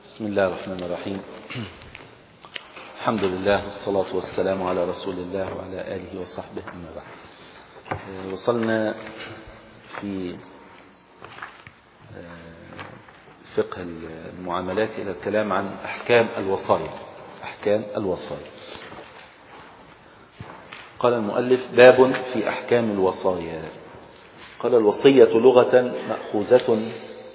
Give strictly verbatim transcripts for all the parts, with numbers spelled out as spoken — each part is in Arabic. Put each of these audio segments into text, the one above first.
بسم الله الرحمن الرحيم. الحمد لله والصلاة والسلام على رسول الله وعلى آله وصحبه، أما بعد. وصلنا في فقه المعاملات إلى الكلام عن أحكام الوصايا. أحكام الوصايا. قال المؤلف: باب في أحكام الوصايا. قال: الوصية لغة مأخوذة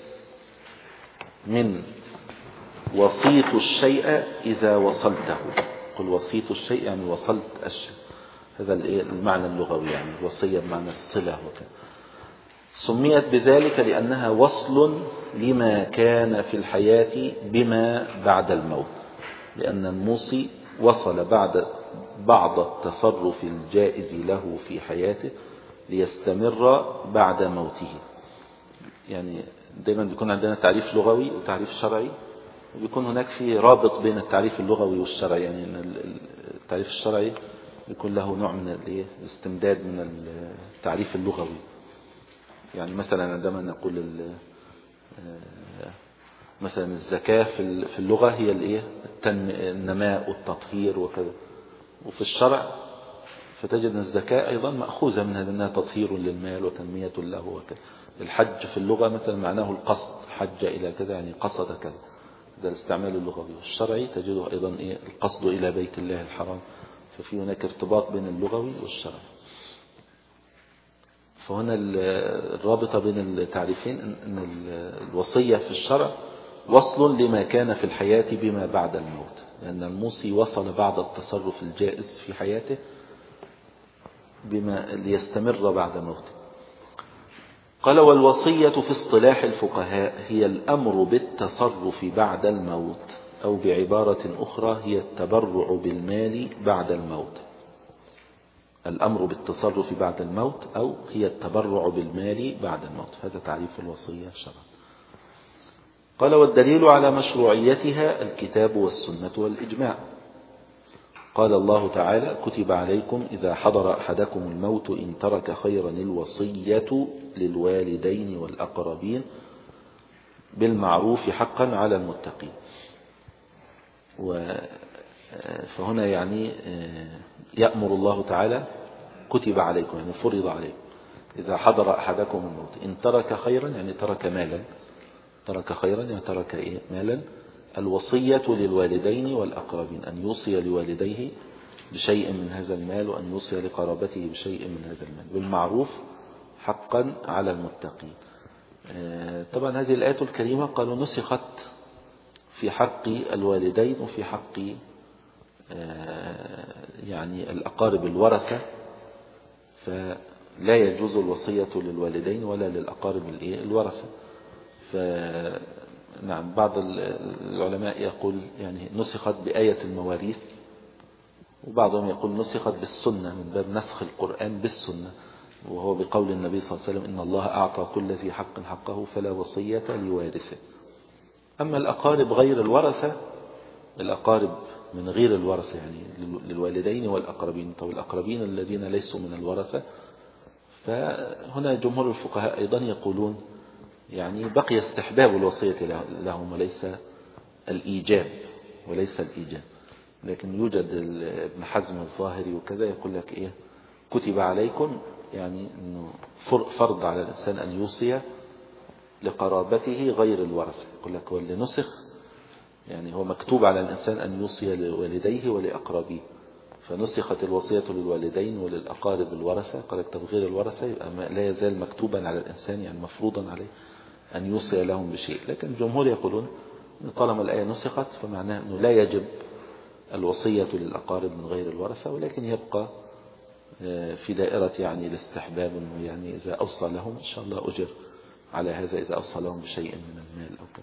من وصيت الشيء إذا وصلته. قل وصيت الشيء يعني وصلت الشيء، هذا المعنى اللغوي، يعني الوصية بمعنى الصلة وكذا. سميت بذلك لأنها وصل لما كان في الحياة بما بعد الموت، لأن الموصي وصل بعد بعض التصرف الجائز له في حياته ليستمر بعد موته. يعني دايما بيكون عندنا تعريف لغوي وتعريف شرعي، وبيكون هناك في رابط بين التعريف اللغوي والشرعي. يعني التعريف الشرعي بيكون له نوع من الاستمداد من التعريف اللغوي. يعني مثلا عندما نقول مثلا الزكاة في اللغة هي الايه النماء والتطهير وكذا، وفي الشرع فتجد ان الزكاة ايضا مأخوذة منها لانها تطهير للمال وتنمية له وكذا. الحج في اللغة مثلا معناه القصد، حج الى كذا يعني قصد كذا، ده الاستعمال اللغوي. والشرعي تجده ايضا ايه القصد الى بيت الله الحرام. ففي هناك ارتباط بين اللغوي والشرعي. فهنا الرابطة بين التعريفين ان الوصية في الشرع وصل لما كان في الحياة بما بعد الموت، لأن الموصي وصل بعد التصرف الجائز في حياته بما ليستمر بعد موته. قال: والوصية في اصطلاح الفقهاء هي الأمر بالتصرف بعد الموت، أو بعبارة أخرى هي التبرع بالمال بعد الموت. الأمر بالتصرف بعد الموت أو هي التبرع بالمال بعد الموت، هذا تعريف الوصية شرعا. قال: والدليل على مشروعيتها الكتاب والسنة والإجماع. قال الله تعالى: كتب عليكم إذا حضر أحدكم الموت إن ترك خيرا الوصية للوالدين والأقربين بالمعروف حقا على المتقين. فهنا يعني يأمر الله تعالى كتب عليكم يعني فرض عليكم إذا حضر أحدكم الموت إن ترك خيرا يعني ترك مالا، ترك خيرا يعني ترك إيه مالا، الوصية للوالدين والأقربين، أن يوصي لوالديه بشيء من هذا المال وأن يوصي لقرابته بشيء من هذا المال بالمعروف حقا على المتقين. طبعا هذه الآية الكريمة قالوا نسخت في حق الوالدين وفي حق يعني الأقارب الورثة، فلا يجوز الوصية للوالدين ولا للأقارب الورثة. فنعم بعض العلماء يقول يعني نسخت بآية المواريث، وبعضهم يقول نسخت بالسنة من باب نسخ القرآن بالسنة، وهو بقول النبي صلى الله عليه وسلم إن الله أعطى كل ذي حق حقه فلا وصية لوارثه. أما الأقارب غير الورثة، الأقارب من غير الورثة يعني للوالدين والأقربين، طب الأقربين الذين ليسوا من الورثة، فهنا جمهور الفقهاء أيضا يقولون يعني بقي استحباب الوصية لهم وليس الإيجاب وليس الإيجاب. لكن يوجد ابن حزم الظاهري وكذا يقول لك إيه كتب عليكم يعني إنه فرض على الإنسان أن يوصي لقرابته غير الورثة. يقول لك واللي نسخ يعني هو مكتوب على الإنسان أن يوصي لوالديه ولأقربيه، فنسخت الوصية للوالدين وللأقارب الورثة. قال لك طب غير الورثة يبقى لا يزال مكتوبا على الإنسان يعني مفروضا عليه أن يوصي لهم بشيء. لكن الجمهور يقولون طالما الآية نسخت فمعناه أنه لا يجب الوصية للأقارب من غير الورثة، ولكن يبقى في دائرة يعني الاستحباب، أنه يعني إذا أوصى لهم إن شاء الله أجر على هذا إذا أوصى لهم بشيء من المال أو كذا.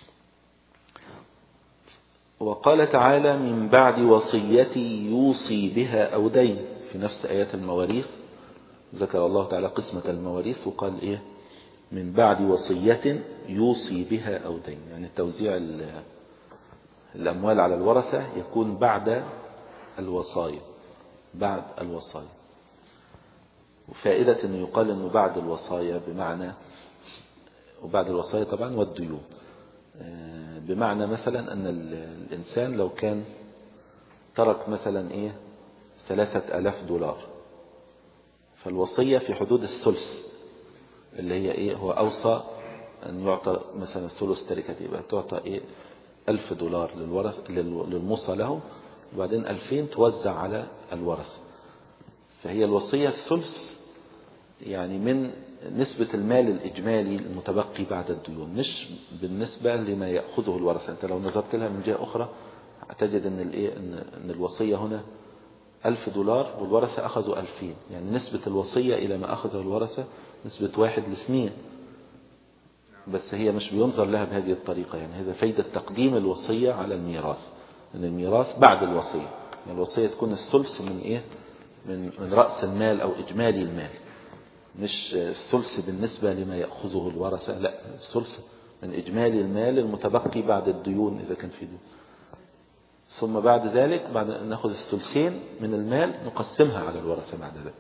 وقال تعالى: من بعد وصية يوصي بها أو دين. في نفس آيات المواريث ذكر الله تعالى قسمة المواريث وقال إيه من بعد وصية يوصي بها أو دين، يعني توزيع الأموال على الورثة يكون بعد الوصايا، بعد الوصايا. وفائدة أنه يقال أنه بعد الوصايا بمعنى وبعد الوصايا طبعا والديون، بمعنى مثلا أن الإنسان لو كان ترك مثلا إيه ثلاثة ألاف دولار، فالوصية في حدود الثلث اللي هي إيه، هو أوصى أن يعطى مثلا ثلث تركته، يبقى تعطى إيه ألف دولار للورث للموصى له، وبعدين ألفين توزع على الورث. فهي الوصية الثلث يعني من نسبة المال الإجمالي المتبقي بعد الديون، مش بالنسبة لما يأخذه الورثة. أنت لو نظرت لها من جهة أخرى هتجد أن الإيه أن الوصية هنا ألف دولار والورثة أخذوا ألفين، يعني نسبة الوصية إلى ما أخذه الورثة نسبة واحد لاثنين، بس هي مش بينظر لها بهذه الطريقة. يعني هذا فايدة تقديم الوصية على الميراث، أن الميراث بعد الوصية، يعني الوصية تكون الثلث من إيه من من رأس المال أو إجمالي المال، مش الثلث بالنسبة لما يأخذه الورثة، لا الثلث من إجمالي المال المتبقي بعد الديون إذا كان في ديون. ثم بعد ذلك بعد أن نأخذ الثلثين من المال نقسمها على الورثة بعد ذلك.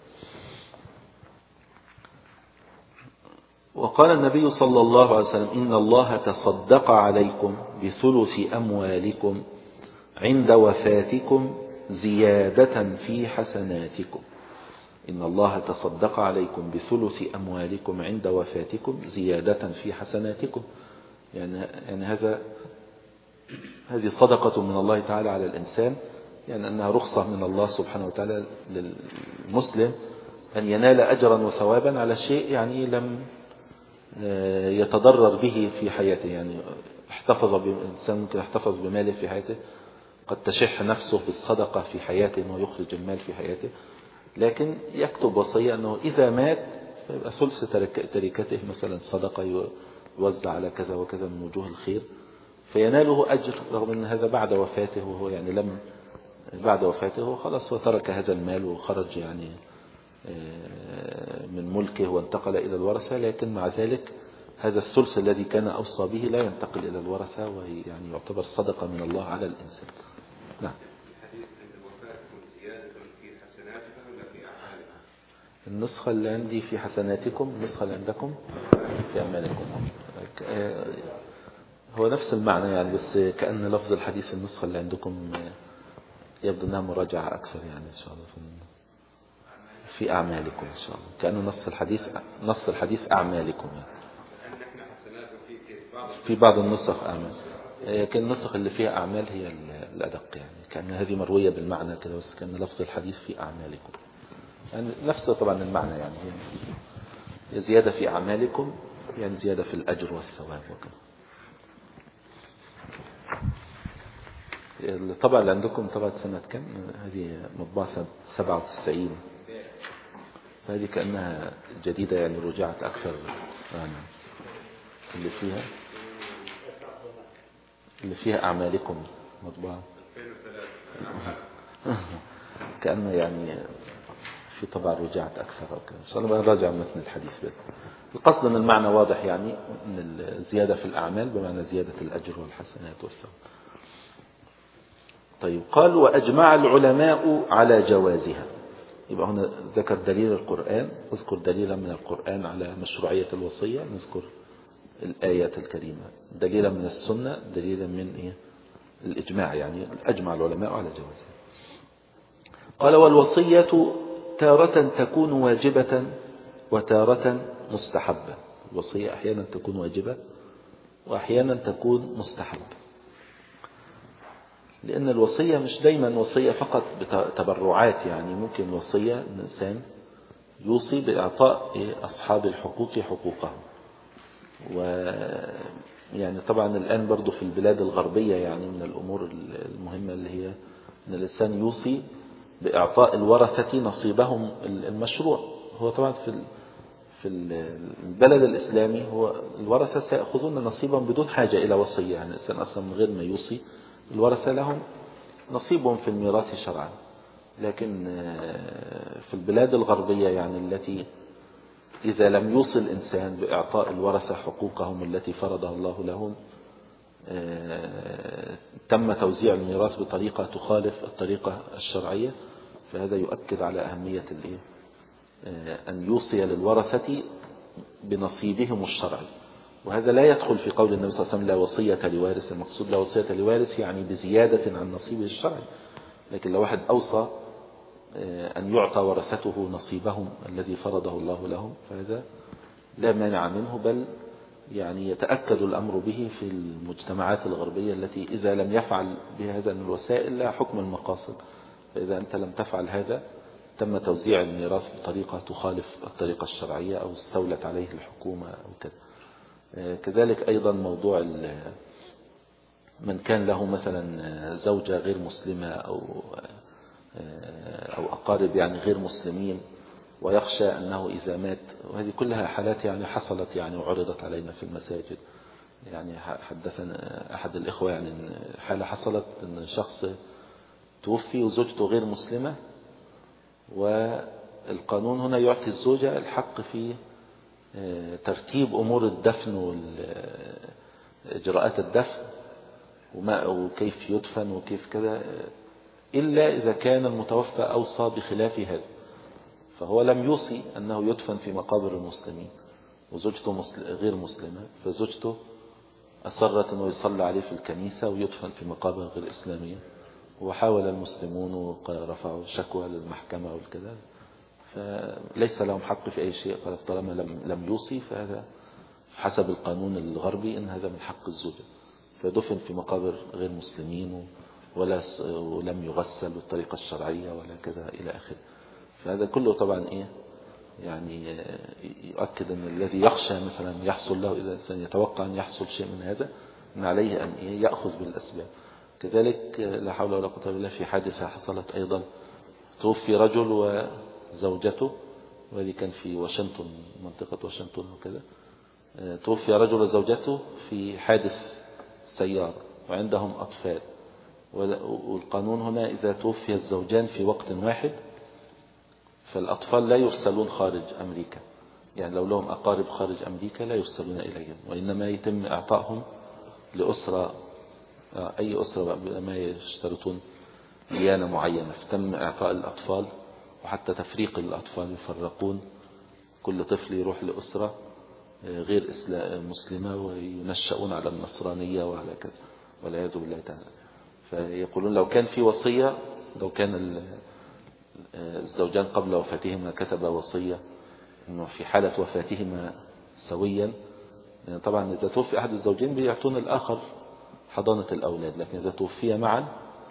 وقال النبي صلى الله عليه وسلم إن الله تصدق عليكم بثلث أموالكم عند وفاتكم زيادة في حسناتكم. إن الله تصدق عليكم بثلث أموالكم عند وفاتكم زيادة في حسناتكم. يعني, يعني هذا هذه صدقة من الله تعالى على الإنسان، يعني أنها رخصة من الله سبحانه وتعالى للمسلم أن ينال أجرا وثوابا على شيء يعني لم يتضرر به في حياته. يعني احتفظ بإنسان ممكن يحتفظ بماله في حياته، قد تشح نفسه بالصدقة في حياته أنه يخرج المال في حياته، لكن يكتب وصية أنه إذا مات فيبقى ثلث تركته مثلا صدقة يوزع على كذا وكذا من وجوه الخير، فيناله أجر رغم أن هذا بعد وفاته، وهو يعني لم بعد وفاته خلاص وترك هذا المال وخرج يعني من ملكه وانتقل إلى الورثة، لكن مع ذلك هذا الثلث الذي كان أوصى به لا ينتقل إلى الورثة، وهي يعني يعتبر صدقة من الله على الإنسان. نعم. النسخة اللي عندي في حسناتكم، النسخة اللي عندكم في أعمالكم، هو نفس المعنى يعني، بس كأن لفظ الحديث النسخة اللي عندكم يبدو أنها مراجعة أكثر يعني إن شاء الله في أعمالكم إن شاء الله، كأن نص الحديث نص الحديث أعمالكم يعني. في بعض النسخ أعمال، كان النسخ اللي فيها أعمال هي الأدق يعني، كأن هذه مروية بالمعنى كده، بس كأن لفظ الحديث في أعمالكم يعني نفس طبعا المعنى يعني، هي زيادة في أعمالكم يعني زيادة في الأجر والثواب وكذا. الطبعة اللي عندكم طبعة سنة كم؟ هذه مطبعة سنة سبعة وتسعين، فهذه كأنها جديدة يعني رجعت أكثر يعني. اللي فيها اللي فيها أعمالكم مطبعة كأن يعني في طبعا رجعت أكثر أو كذا. إن شاء الله نراجع متن الحديث بس. القصد أن المعنى واضح يعني، أن الزيادة في الأعمال بمعنى زيادة الأجر والحسنات والثواب. طيب قال وأجمع العلماء على جوازها. يبقى هنا ذكر دليل القرآن، اذكر دليلا من القرآن على مشروعية الوصية، نذكر الآيات الكريمة، دليلا من السنة، دليلا من إيه؟ الإجماع، يعني أجمع العلماء على جوازها. قال والوصية تارة تكون واجبة وتارة مستحبة. الوصية أحيانا تكون واجبة وأحيانا تكون مستحبة، لأن الوصية مش دايما وصية فقط بتبرعات، يعني ممكن الوصية الإنسان يوصي بإعطاء أصحاب الحقوق حقوقهم. ويعني طبعا الآن برضو في البلاد الغربية يعني من الأمور المهمة اللي هي أن الإنسان يوصي بإعطاء الورثة نصيبهم المشروع. هو طبعا في في البلد الإسلامي هو الورثة سيأخذون نصيبا بدون حاجة إلى وصية، يعني الإنسان أصلا من غير ما يوصي الورثة لهم نصيبهم في الميراث شرعا. لكن في البلاد الغربية يعني التي إذا لم يوصي الإنسان بإعطاء الورثة حقوقهم التي فرضها الله لهم، تم توزيع الميراث بطريقة تخالف الطريقة الشرعية، فهذا يؤكد على أهمية أن يوصي للورثة بنصيبهم الشرعي، وهذا لا يدخل في قول النبي صلى الله عليه وسلم لا وصية لوارث. المقصود لا وصية لوارث يعني بزيادة عن نصيبه الشرعي. لكن لو واحد أوصى أن يعطى ورثته نصيبهم الذي فرضه الله لهم فهذا لا مانع منه، بل يعني يتأكد الأمر به في المجتمعات الغربية التي إذا لم يفعل بهذا من الوسائل لا حكم المقاصد. فإذا أنت لم تفعل هذا تم توزيع الميراث بطريقة تخالف الطريقة الشرعية أو استولت عليه الحكومة أو كذا. كذلك أيضا موضوع من كان له مثلا زوجة غير مسلمة أو أو أقارب يعني غير مسلمين ويخشى أنه إذا مات، وهذه كلها حالات يعني حصلت يعني وعرضت علينا في المساجد. يعني حدثنا أحد الإخوة يعني حالة حصلت أن شخص توفي وزوجته غير مسلمة، والقانون هنا يعطي الزوجة الحق في ترتيب أمور الدفن وإجراءات الدفن وما وكيف يدفن وكيف كذا، إلا إذا كان المتوفى أوصى بخلاف هذا. فهو لم يوصي أنه يدفن في مقابر المسلمين وزوجته غير مسلمة، فزوجته أصرت أنه يصلى عليه في الكنيسة ويدفن في مقابر غير إسلامية. وحاول المسلمون ورفعوا شكوى للمحكمة والكذا، فليس لهم حق في أي شيء. قال طالما لم لم يوصي فهذا حسب القانون الغربي إن هذا من حق الزوجة، فدفن في مقابر غير مسلمين ولا ولم يغسل بالطريقة الشرعية ولا كذا إلى آخره. فهذا كله طبعا إيه يعني يؤكد أن الذي يخشى مثلا يحصل له إذا الإنسان يتوقع أن يحصل شيء من هذا أن عليه أن إيه يأخذ بالأسباب. كذلك لا حول ولا قوة إلا بالله في حادثة حصلت أيضا، توفي رجل وزوجته، وهذه كان في واشنطن منطقة واشنطن وكذا. توفي رجل وزوجته في حادث سيارة وعندهم أطفال، والقانون هنا إذا توفي الزوجان في وقت واحد فالأطفال لا يرسلون خارج أمريكا. يعني لو لهم أقارب خارج أمريكا لا يرسلون إليهم، وإنما يتم إعطائهم لأسرة، أي أسرة ما يشترطون ديانة معينة، فتم إعطاء الأطفال وحتى تفريق الأطفال، يفرقون كل طفل يروح لأسرة غير مسلمة وينشأون على النصرانية وعلى كذا والعياذ بالله تعالى. فيقولون لو كان في وصية، لو كان الزوجان قبل وفاتهما كتب وصية إنه في حالة وفاتهما سويا، يعني طبعا إذا توفي أحد الزوجين بيعطون الآخر حضانة الأولاد، لكن إذا توفي معا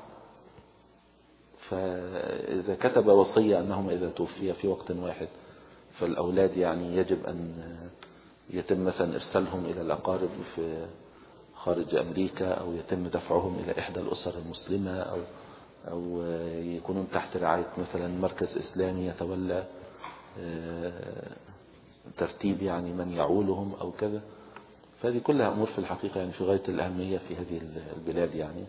فإذا كتب وصية أنهما إذا توفي في وقت واحد فالأولاد يعني يجب أن يتم مثلا إرسالهم إلى الأقارب في خارج أمريكا، أو يتم دفعهم إلى إحدى الأسر المسلمة، أو أو يكونون تحت رعاية مثلا مركز إسلامي يتولى ترتيب يعني من يعولهم أو كذا. فهذه كلها أمور في الحقيقة يعني في غاية الأهمية في هذه البلاد يعني.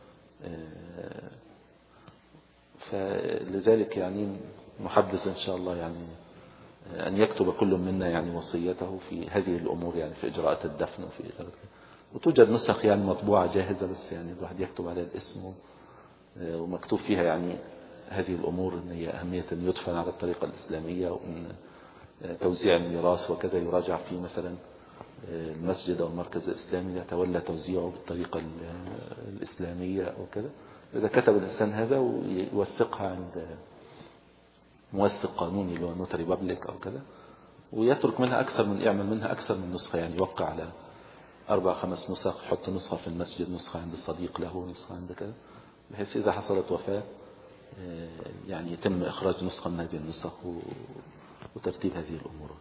فلذلك يعني نحبذ إن شاء الله يعني أن يكتب كل منا يعني وصيته في هذه الأمور، يعني في إجراءات الدفن وفي إجراءات، وتوجد نسخ يعني مطبوعة جاهزة، بس يعني الواحد يكتب عليها الاسم ومكتوب فيها يعني هذه الأمور، أن هي أهمية أن يدفن على الطريقة الإسلامية، وأن توزيع الميراث وكذا يراجع فيه مثلا المسجد أو المركز الإسلامي يتولى توزيعه بالطريقة الإسلامية وكذا. إذا كتب الإنسان هذا ويوثقها عند موثق قانوني اللي هو نوتري بابليك أو كذا، ويترك منها أكثر من يعمل منها أكثر من نسخة، يعني يوقع على أربع خمس نسخ، يحط نسخة في المسجد، نسخة عند الصديق له، نسخة عند كذا، بحيث إذا حصلت وفاة يعني يتم إخراج نسخة من هذه النسخ وترتيب هذه الأمور.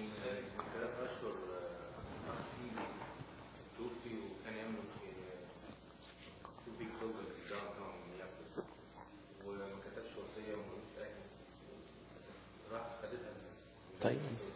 طيب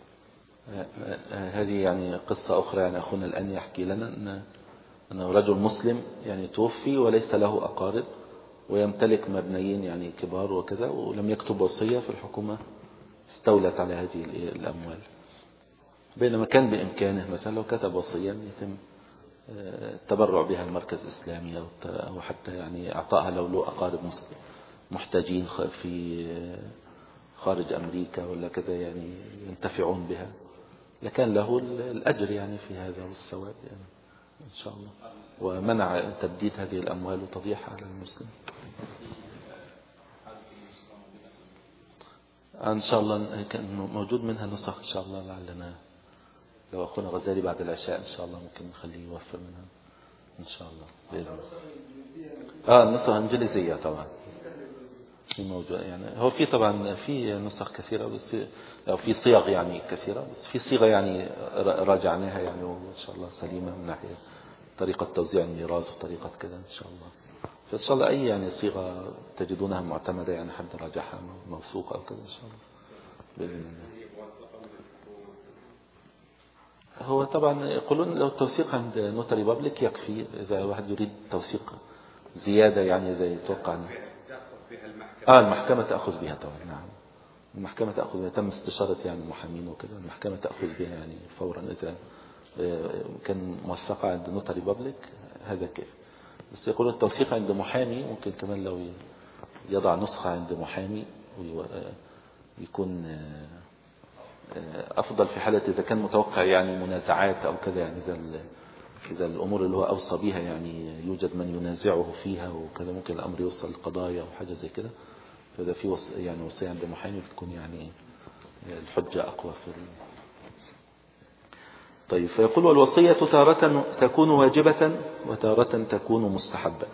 هذه يعني قصة أخرى. يعني أخونا الآن يحكي لنا أن أنه رجل مسلم يعني توفي وليس له أقارب ويمتلك مبنيين يعني كبار وكذا، ولم يكتب وصية، في الحكومة استولت على هذه الأموال، بينما كان بإمكانه مثلا لو كتب وصية يتم التبرع بها المركز الإسلامي، أو حتى يعني أعطائها لو له أقارب محتاجين في خارج أمريكا ولا كذا يعني ينتفعون بها. لكان له الأجر يعني في هذا والثواب يعني إن شاء الله، ومنع تبديد هذه الأموال وتضييعها على المسلم. إن شاء الله كان موجود منها نسخ إن شاء الله، لعلنا لو أخونا غزالي بعد العشاء إن شاء الله ممكن نخليه يوفر منها إن شاء الله بإذن الله. آه النسخ الإنجليزية طبعا في موجود، يعني هو في طبعا في نسخ كثيرة بس، أو في صيغ يعني كثيرة، بس في صيغة يعني راجعناها يعني وإن شاء الله سليمة من ناحية طريقة توزيع الميراث وطريقة كذا إن شاء الله. فإن شاء الله أي يعني صيغة تجدونها معتمدة يعني حد راجعها موثوقة أو كذا إن شاء الله بإذن الله. هو طبعا يقولون لو التوثيق عند نوتاري بابليك يكفي، إذا واحد يريد توثيق زيادة يعني إذا يتوقع آه المحكمة تأخذ بها طبعا. نعم المحكمة تأخذ بها، تم استشارة يعني محامين وكذا، المحكمة تأخذ بها يعني فورا إذا كان موثقة عند نوتاري بابليك هذا كيف. بس يقولون التوثيق عند محامي ممكن كمان لو يضع نسخة عند محامي ويكون أفضل في حالة إذا كان متوقع يعني منازعات أو كذا، يعني إذا إذا الأمور اللي هو أوصى بها يعني يوجد من ينازعه فيها وكذا، ممكن الأمر يوصل للقضايا أو حاجة زي كده، فإذا في وص... يعني وصية عند محامي بتكون يعني الحجة أقوى في ال... طيب فيقول والوصية تارة تكون واجبة وتارة تكون مستحبة.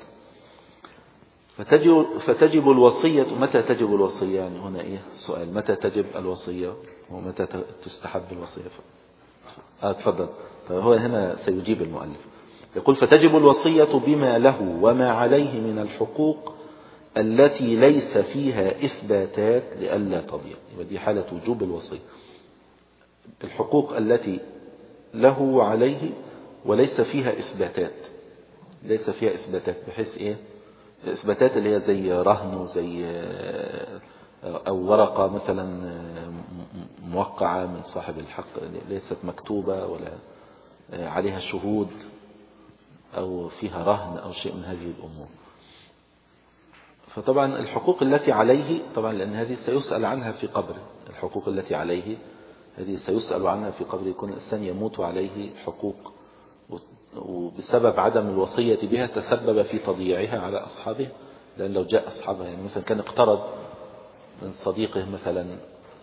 فتجب, فتجب الوصية. متى تجب الوصية يعني هنا إيه سؤال، متى تجب الوصية ومتى تستحب الوصية؟ آه تفضل. فهو هنا سيجيب المؤلف يقول فتجب الوصية بما له وما عليه من الحقوق التي ليس فيها إثباتات لئلا تضيع. يبقى دي حالة وجوب الوصية، الحقوق التي له وعليه وليس فيها إثباتات، ليس فيها إثباتات بحيث إيه إثباتات اللي هي زي رهن وزي أو ورقة مثلا موقعة من صاحب الحق ليست مكتوبة ولا عليها شهود أو فيها رهن أو شيء من هذه الأمور. فطبعا الحقوق التي عليه طبعا لأن هذه سيسأل عنها في قبره، الحقوق التي عليه هذه سيسأل عنها في قبره، يكون الإنسان يموت عليه حقوق وبسبب عدم الوصية بها تسبب في تضييعها على أصحابه، لأن لو جاء أصحابها يعني مثلا كان اقترض من صديقه مثلا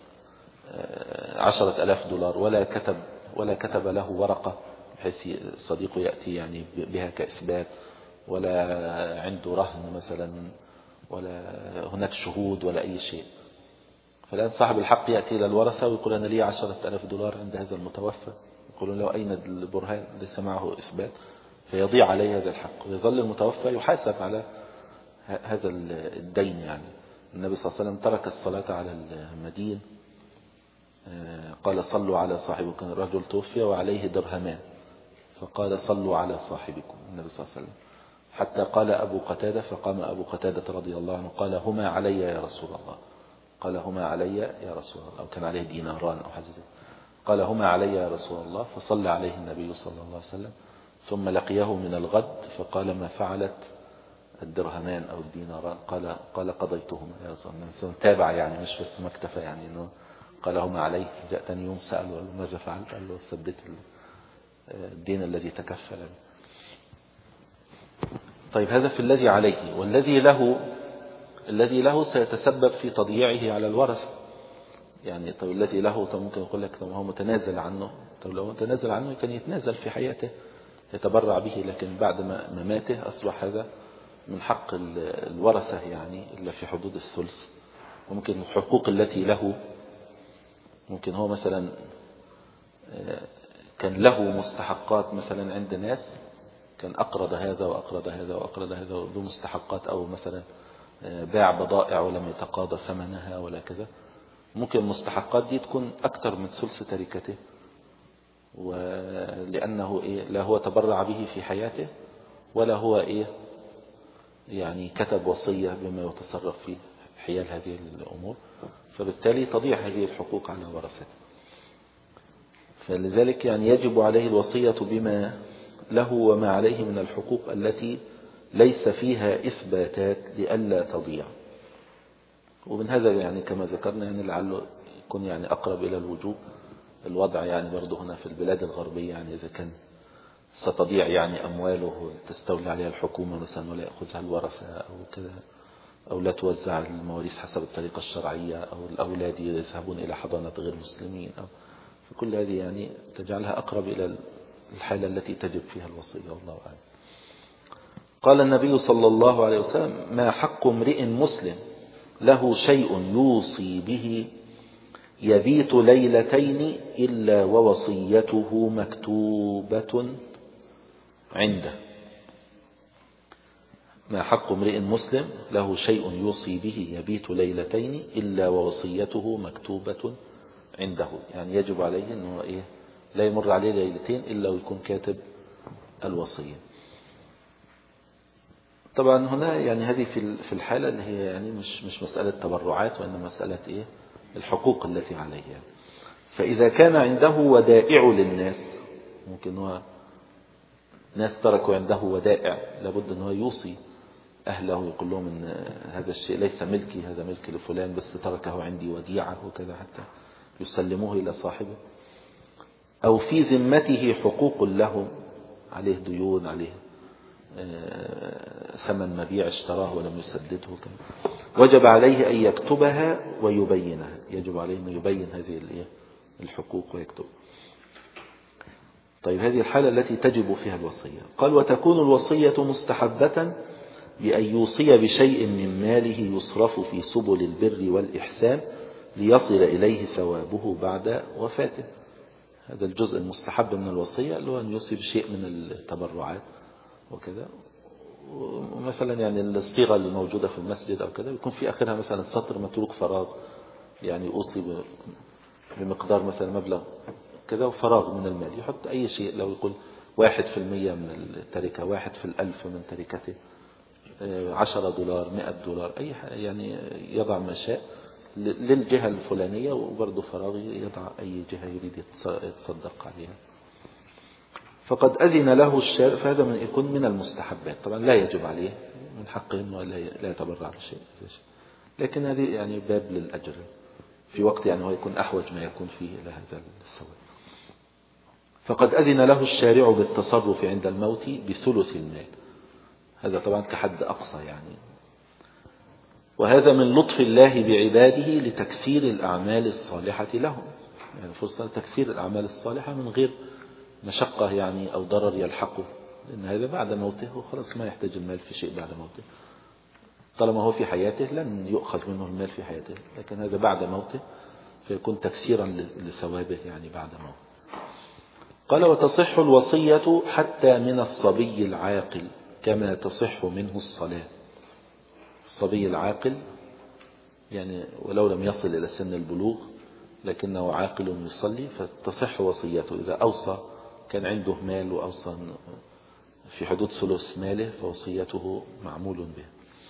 عشرة ألاف دولار ولا كتب ولا كتب له ورقة بحيث صديقه يأتي يعني بها كإثبات، ولا عنده رهن مثلا ولا هناك شهود ولا أي شيء، فالآن صاحب الحق يأتي إلى الورثة ويقول أنا لي عشرة ألاف دولار عند هذا المتوفى، يقولون له أين البرهان؟ ليس معه إثبات، فيضيع عليه هذا الحق ويظل المتوفى يحاسب على هذا الدين. يعني النبي صلى الله عليه وسلم ترك الصلاة على المدين، قال صلوا على صاحبكم، كان الرجل توفي وعليه درهمان فقال صلوا على صاحبكم النبي صلى الله عليه وسلم، حتى قال أبو قتادة، فقام أبو قتادة رضي الله عنه قال هما علي يا رسول الله، قال هما علي يا رسول الله، أو كان عليه ديناران أو حاجة زي، قال هما علي يا رسول الله، فصلى عليه النبي صلى الله عليه وسلم، ثم لقيه من الغد فقال ما فعلت الدرهمان أو الديناران؟ قال قال قضيتهما يا رسول الله. تابع يعني مش بس ما اكتفى يعني إنه قال هما عليه، جاء ثاني يوم سأله ماذا فعلت؟ قال له سددت الدين الذي تكفل. طيب هذا في الذي عليه، والذي له الذي له سيتسبب في تضييعه على الورثة. يعني طيب الذي له طيب ممكن يقول لك طيب هو متنازل عنه، طيب لو متنازل عنه كان يتنازل في حياته يتبرع به، لكن بعد ما مماته أصبح هذا من حق الورثة يعني إلا في حدود الثلث. وممكن الحقوق التي له ممكن هو مثلا كان له مستحقات مثلا عند ناس، كان أقرض هذا وأقرض هذا وأقرض هذا ذو مستحقات، أو مثلا باع بضائع ولم يتقاضى ثمنها ولا كذا، ممكن المستحقات دي تكون أكثر من ثلث تركته، ولأنه إيه لا هو تبرع به في حياته ولا هو إيه يعني كتب وصية بما يتصرف فيه حيال هذه الأمور، فبالتالي تضيع هذه الحقوق على ورثته. فلذلك يعني يجب عليه الوصية بما له وما عليه من الحقوق التي ليس فيها إثباتات لئلا تضيع. ومن هذا يعني كما ذكرنا يعني لعله يكون يعني أقرب إلى الوجوب الوضع يعني برضه هنا في البلاد الغربية، يعني إذا كان ستضيع يعني أمواله تستولي عليها الحكومة مثلا ولا يأخذها الورثة أو كذا، أو لا توزع المواريث حسب الطريقة الشرعية، أو الأولاد يذهبون إلى حضانة غير مسلمين، أو فكل هذه يعني تجعلها أقرب إلى الحالة التي تجب فيها الوصية، والله أعلم. قال النبي صلى الله عليه وسلم: ما حق امرئ مسلم له شيء يوصي به يبيت ليلتين إلا ووصيته مكتوبة عنده. ما حق امرئ مسلم له شيء يوصي به يبيت ليلتين إلا ووصيته مكتوبة عنده، يعني يجب عليه أنه إيه لا يمر عليه ليلتين إلا ويكون كاتب الوصية. طبعا هنا يعني هذه في الحالة اللي هي يعني مش مش مسألة تبرعات، وإنما مسألة إيه الحقوق التي عليه يعني. فإذا كان عنده ودائع للناس، ممكن هو ناس تركوا عنده ودائع، لابد أنه يوصي أهله يقول لهم إن هذا الشيء ليس ملكي، هذا ملك لفلان بس تركه عندي وديعة وكذا حتى يسلموه إلى صاحبه. أو في ذمته حقوق له، عليه ديون، عليه ثمن مبيع اشتراه ولم يسدده، وجب عليه أن يكتبها ويبينها، يجب عليه أن يبين هذه الحقوق ويكتب. طيب هذه الحالة التي تجب فيها الوصية. قال: وتكون الوصية مستحبة بأن يوصي بشيء من ماله يصرف في سبل البر والإحسان ليصل إليه ثوابه بعد وفاته. هذا الجزء المستحب من الوصية اللي هو أن يوصي بشيء من التبرعات وكذا. ومثلا يعني الصيغة اللي موجودة في المسجد أو كذا يكون في آخرها مثلا سطر متروك فراغ، يعني أوصي بمقدار مثلا مبلغ كذا وفراغ من المال، يحط أي شيء، لو يقول واحد في المية من التركة، واحد في الألف من تركته، عشرة دولار، مئة دولار، أي يعني يضع ما شاء للجهة الفلانية، وبرضه فراغ يضع أي جهة يريد يتصدق عليها. فقد أذن له الشارع، فهذا من يكون من المستحبات. طبعا لا يجب عليه، من حقه أنه لا يتبرع بشيء، لكن هذه يعني باب للأجر في وقت يعني هو يكون أحوج ما يكون فيه إلى هذا الثواب. فقد أذن له الشارع بالتصرف عند الموت بثلث المال، هذا طبعا كحد أقصى يعني. وهذا من لطف الله بعباده لتكثير الأعمال الصالحة لهم، يعني فرصة تكثير الأعمال الصالحة من غير مشقة يعني أو ضرر يلحقه، لأن هذا بعد موته وخلاص ما يحتاج المال في شيء بعد موته. طالما هو في حياته لن يؤخذ منه المال في حياته، لكن هذا بعد موته فيكون تكثيرا لثوابه يعني بعد موته. قال: وتصح الوصية حتى من الصبي العاقل كما تصح منه الصلاة. الصبي العاقل يعني ولو لم يصل إلى سن البلوغ لكنه عاقل يصلي، فتصح وصيته. إذا أوصى كان عنده مال وأوصى في حدود ثلث ماله فوصيته معمول به.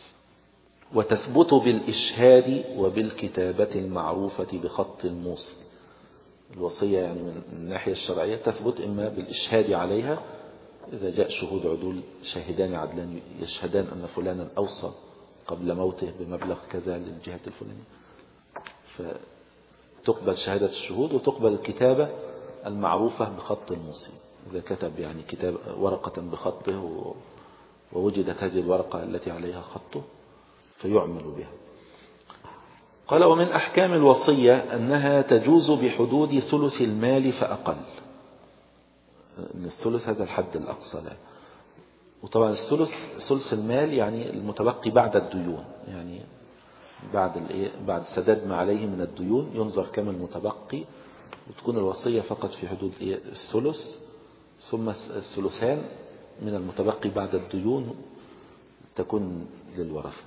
وتثبت بالإشهاد وبالكتابة المعروفة بخط الموصي. الوصية يعني من الناحية الشرعية تثبت إما بالإشهاد عليها، إذا جاء شهود عدول شاهدان عدلان يشهدان أن فلانا أوصى قبل موته بمبلغ كذا للجهة الفلانية، فتقبل شهادة الشهود وتقبل الكتابة المعروفة بخط الموصي. إذا كتب يعني كتاب ورقة بخطه ووجدت هذه الورقة التي عليها خطه فيعمل بها. قال: ومن أحكام الوصية أنها تجوز بحدود ثلث المال فأقل. من الثلث هذا الحد الأقصى له. وطبعا الثلث ثلث المال يعني المتبقي بعد الديون، يعني بعد الايه بعد سداد ما عليه من الديون ينظر كم المتبقي، وتكون الوصية فقط في حدود ايه الثلث، ثم الثلثان من المتبقي بعد الديون تكون للورثة.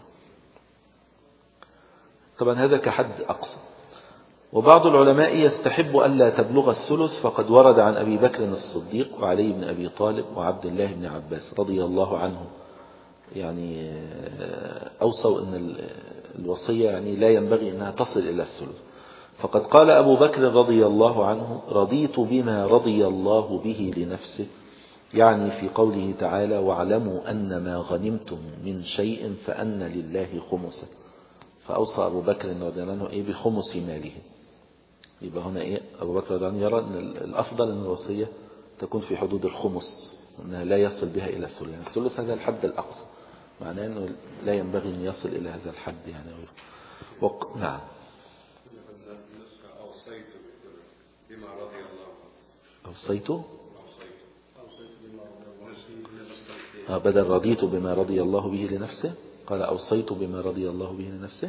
طبعا هذا كحد أقصى. وبعض العلماء يستحب ألا تبلغ الثلث، فقد ورد عن أبي بكر الصديق وعلي بن أبي طالب وعبد الله بن عباس رضي الله عنهم، يعني أوصوا أن الوصية يعني لا ينبغي أنها تصل إلى الثلث. فقد قال أبو بكر رضي الله عنه: رضيت بما رضي الله به لنفسه، يعني في قوله تعالى: واعلموا أن ما غنمتم من شيء فأن لله خمسه. فأوصى أبو بكر رضي الله عنه إيه بخمس ماله، يبقى هنا إيه أبو بكر رضي الله عنه يرى أن الأفضل أن الوصية تكون في حدود الخمس، أنها لا يصل بها إلى الثلث، يعني الثلث هذا الحد الأقصى، معناه أنه لا ينبغي أن يصل إلى هذا الحد يعني. وق... نعم. أوصيت آه بدل رضيت بما رضي الله به لنفسه، قال أوصيت بما رضي الله به لنفسه.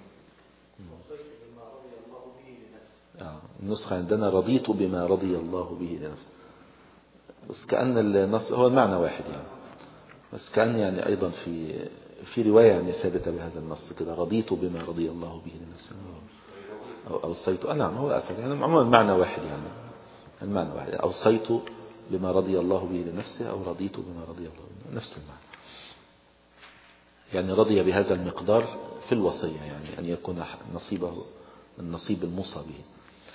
آه النسخة عندنا رضيت بما رضي الله به لنفسه، بس كأن النص هو المعنى واحد يعني، بس كأن يعني أيضا في في رواية يعني ثابتة بهذا النص كده، رضيت بما رضي الله به لنفسه أو أوصيت. آه نعم هو أثر يعني عموما المعنى واحد يعني، المعنى واحد، أوصيت بما رضي الله به لنفسه أو رضيت بما رضي الله به، نفس المعنى يعني، رضي بهذا المقدار في الوصية يعني أن يكون نصيبه النصيب الموصى به.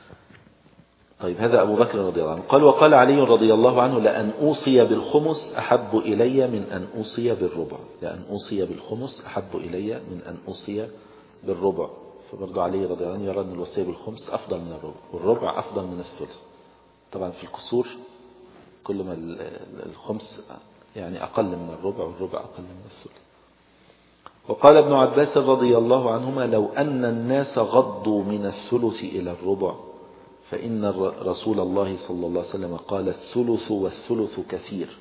طيب هذا أبو بكر رضي الله عنه. قال وقال علي رضي الله عنه لأن أوصي بالخمس أحب إلي من أن أوصي بالربع، لأن أوصي بالخمس أحب إلي من أن أوصي بالربع. فبرضو علي رضي الله عنه يرى أن الوصية بالخمس أفضل من الربع، والربع أفضل من الثلث. طبعا في القصور كل ما الخمس يعني أقل من الربع والربع أقل من الثلث. وقال ابن عباس رضي الله عنهما لو أن الناس غضوا من الثلث إلى الربع فإن رسول الله صلى الله عليه وسلم قال الثلث والثلث كثير.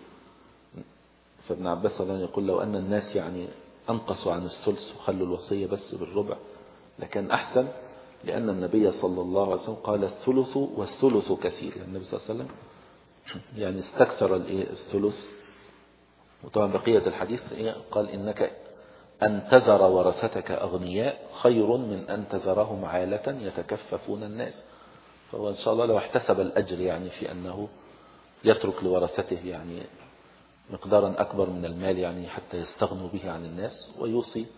فابن عباس رضي الله عنه يقول لو أن الناس يعني أنقصوا عن الثلث وخلوا الوصية بس بالربع لكان أحسن، لأن النبي صلى الله عليه وسلم قال الثلث والثلث كثير، يعني النبي صلى الله عليه وسلم يعني استكثر الثلث. وطبعا بقية الحديث قال إنك أن تذر ورثتك أغنياء خير من أن تذرهم عالة يتكففون الناس. فهو إن شاء الله لو احتسب الأجر يعني في أنه يترك لورثته يعني مقدارا أكبر من المال يعني حتى يستغنوا به عن الناس، ويوصي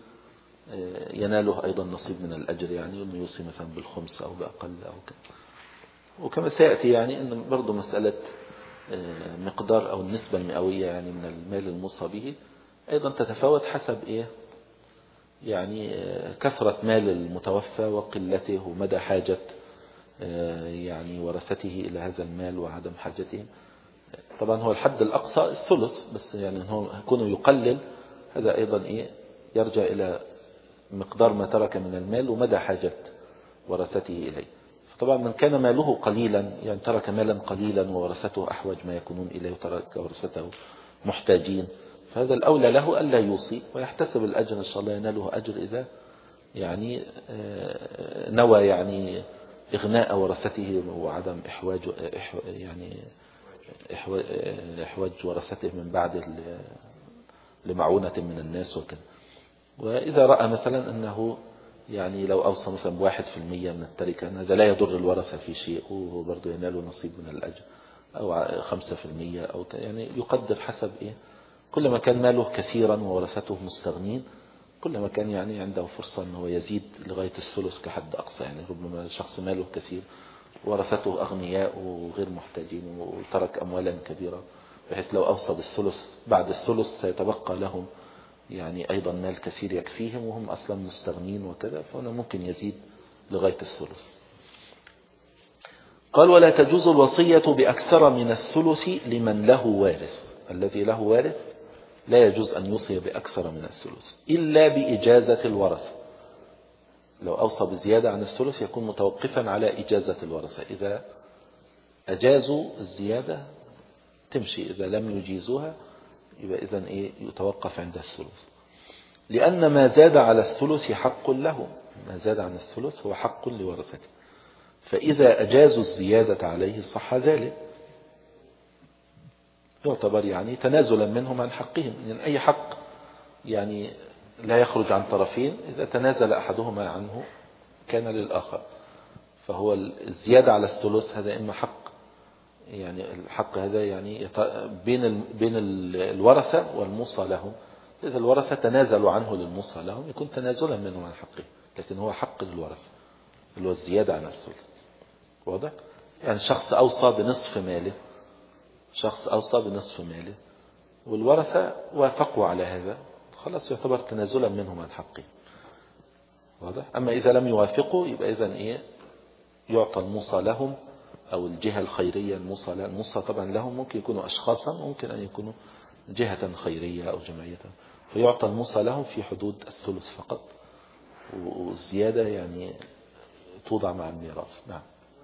يناله أيضا نصيب من الأجر يعني، أنه يوصي مثلا بالخمس أو بأقل أو كذا. وكما سيأتي يعني أن برضو مسألة مقدار أو النسبة المئوية يعني من المال الموصى به أيضا تتفاوت حسب إيه يعني كثرة مال المتوفى وقلته ومدى حاجة يعني ورثته إلى هذا المال وعدم حاجتهم. طبعا هو الحد الأقصى الثلث، بس يعني هو كونه يقلل هذا أيضا إيه يرجع إلى مقدار ما ترك من المال ومدى حاجة ورثته إليه. فطبعا من كان ماله قليلا يعني ترك مالا قليلا وورثته أحوج ما يكونون إليه وترك ورثته محتاجين، فهذا الأولى له ألا يوصي ويحتسب الأجر إن شاء الله يناله أجر إذا يعني نوى يعني إغناء ورثته وعدم إحواج يعني إحواج ورثته من بعد لمعونة من الناس وكذا. وإذا رأى مثلا أنه يعني لو أوصى مثلا بواحد في المية من التركة هذا لا يضر الورثة في شيء وهو برضو يناله نصيب من الأجر، أو خمسة في المية أو يعني يقدر حسب إيه. كل ما كان ماله كثيرا وورثته مستغنين كل ما كان يعني عنده فرصة أنه يزيد لغاية الثلث كحد أقصى. يعني ربما شخص ماله كثير ورثته أغنياء وغير محتاجين وترك أموالا كبيرة، بحيث لو أوصى بالثلث بعد الثلث سيتبقى لهم يعني أيضا مال كثير يكفيهم وهم أصلا مستغنين وكذا، فهنا ممكن يزيد لغاية الثلث. قال ولا تجوز الوصية بأكثر من الثلث لمن له وارث. الذي له وارث لا يجوز أن يوصي بأكثر من الثلث إلا بإجازة الورثة. لو أوصى بزيادة عن الثلث يكون متوقفا على إجازة الورثة، إذا أجازوا الزيادة تمشي، إذا لم يجيزوها يبقى إذن إيه يتوقف عند الثلث. لأن ما زاد على الثلث حق له، ما زاد عن الثلث هو حق لورثته، فإذا أجازوا الزيادة عليه صح ذلك، يعتبر يعني تنازلا منهم عن حقهم. يعني أي حق يعني لا يخرج عن طرفين، إذا تنازل أحدهما عنه كان للآخر. فهو الزيادة على الثلث هذا إما حق يعني الحق هذا يعني بين بين الورثة والموصى لهم، إذا الورثة تنازلوا عنه للموصى لهم يكون تنازلا منهم عن حقه، لكن هو حق للورثة اللي هو الزيادة عن الثلث. واضح؟ يعني شخص أوصى بنصف ماله، شخص أوصى بنصف ماله والورثة وافقوا على هذا، خلاص يعتبر تنازلا منهم عن حقه. واضح؟ أما إذا لم يوافقوا يبقى إذن إيه يعطى الموصى لهم أو الجهة الخيرية الموصى لهم. الموصى طبعا لهم ممكن يكونوا أشخاصا، ممكن أن يكونوا جهة خيرية أو جمعية، فيعطى الموصى لهم في حدود الثلث فقط، والزيادة يعني توضع مع الميراث. نعم.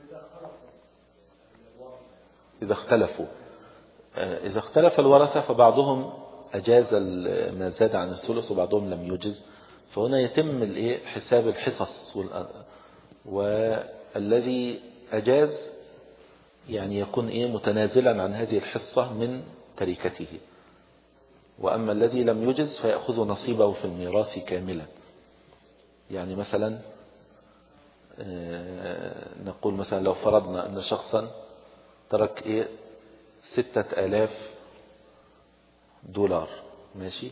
إذا اختلفوا إذا اختلف الورثة فبعضهم أجاز ما زاد عن الثلث وبعضهم لم يجز، فهنا يتم الايه حساب الحصص، والذي أجاز يعني يكون إيه متنازلا عن هذه الحصة من تركته، وأما الذي لم يجز فيأخذ نصيبه في الميراث كاملا. يعني مثلا نقول مثلا لو فرضنا أن شخصا ترك إيه ستة آلاف دولار، ماشي،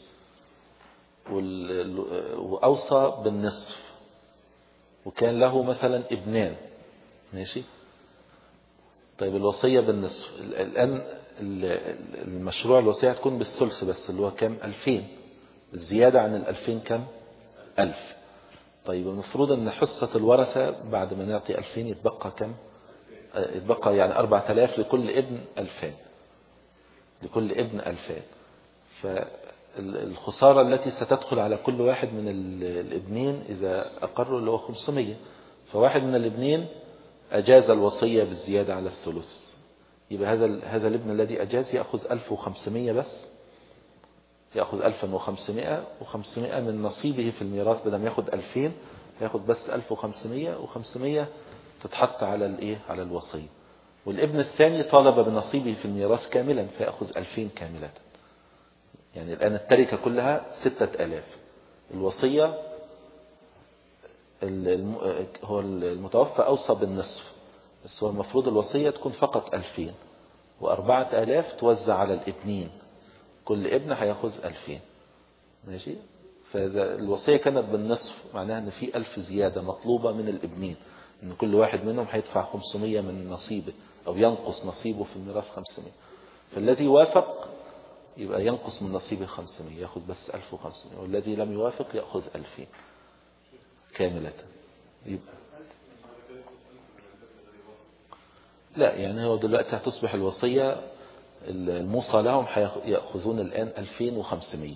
وأوصى بالنصف، وكان له مثلا ابنان، ماشي. طيب الوصية بالنصف، الآن المشروع الوصية هتكون بالثلث بس، اللي هو كم؟ ألفين. الزيادة عن الألفين كم؟ ألف. طيب المفروض أن حصة الورثة بعد ما نعطي ألفين يتبقى كم؟ يتبقى يعني أربعة آلاف لكل ابن ألفين، لكل ابن ألفين. فالخسارة التي ستدخل على كل واحد من الابنين إذا أقروا اللي هو خمسمية، فواحد من الابنين أجاز الوصية بالزيادة على الثلث، يبقى هذا هذا الابن الذي أجاز يأخذ ألف وخمسمية بس، يأخذ ألفا وخمسمائة، وخمسمائة من نصيبه في الميراث، بدل ما يأخذ ألفين يأخذ بس ألف وخمسمائة، وخمسمائة تتحط على الإيه على الوصية. والابن الثاني طالب بنصيبه في الميراث كاملا فيأخذ ألفين كاملة. يعني الآن التركة كلها ستة آلاف، الوصية هو المتوفى أوصى بالنصف، بس هو المفروض الوصية تكون فقط ألفين، وأربعة آلاف توزع على الابنين، كل ابن هياخذ ألفين، ماشي. فإذا الوصية كانت بالنصف معناها أن في ألف زيادة مطلوبة من الابنين، أن كل واحد منهم هيدفع خمسمائة من نصيبه أو ينقص نصيبه في الميراث خمسمائة، فالذي وافق يبقى ينقص من نصيبه خمسمائة، يأخذ بس ألف وخمسمائة، والذي لم يوافق يأخذ ألفين كاملة. يبقى لا، يعني هو دلوقتي هتصبح الوصية الموصى لهم يأخذون الآن ألفين وخمسمائة،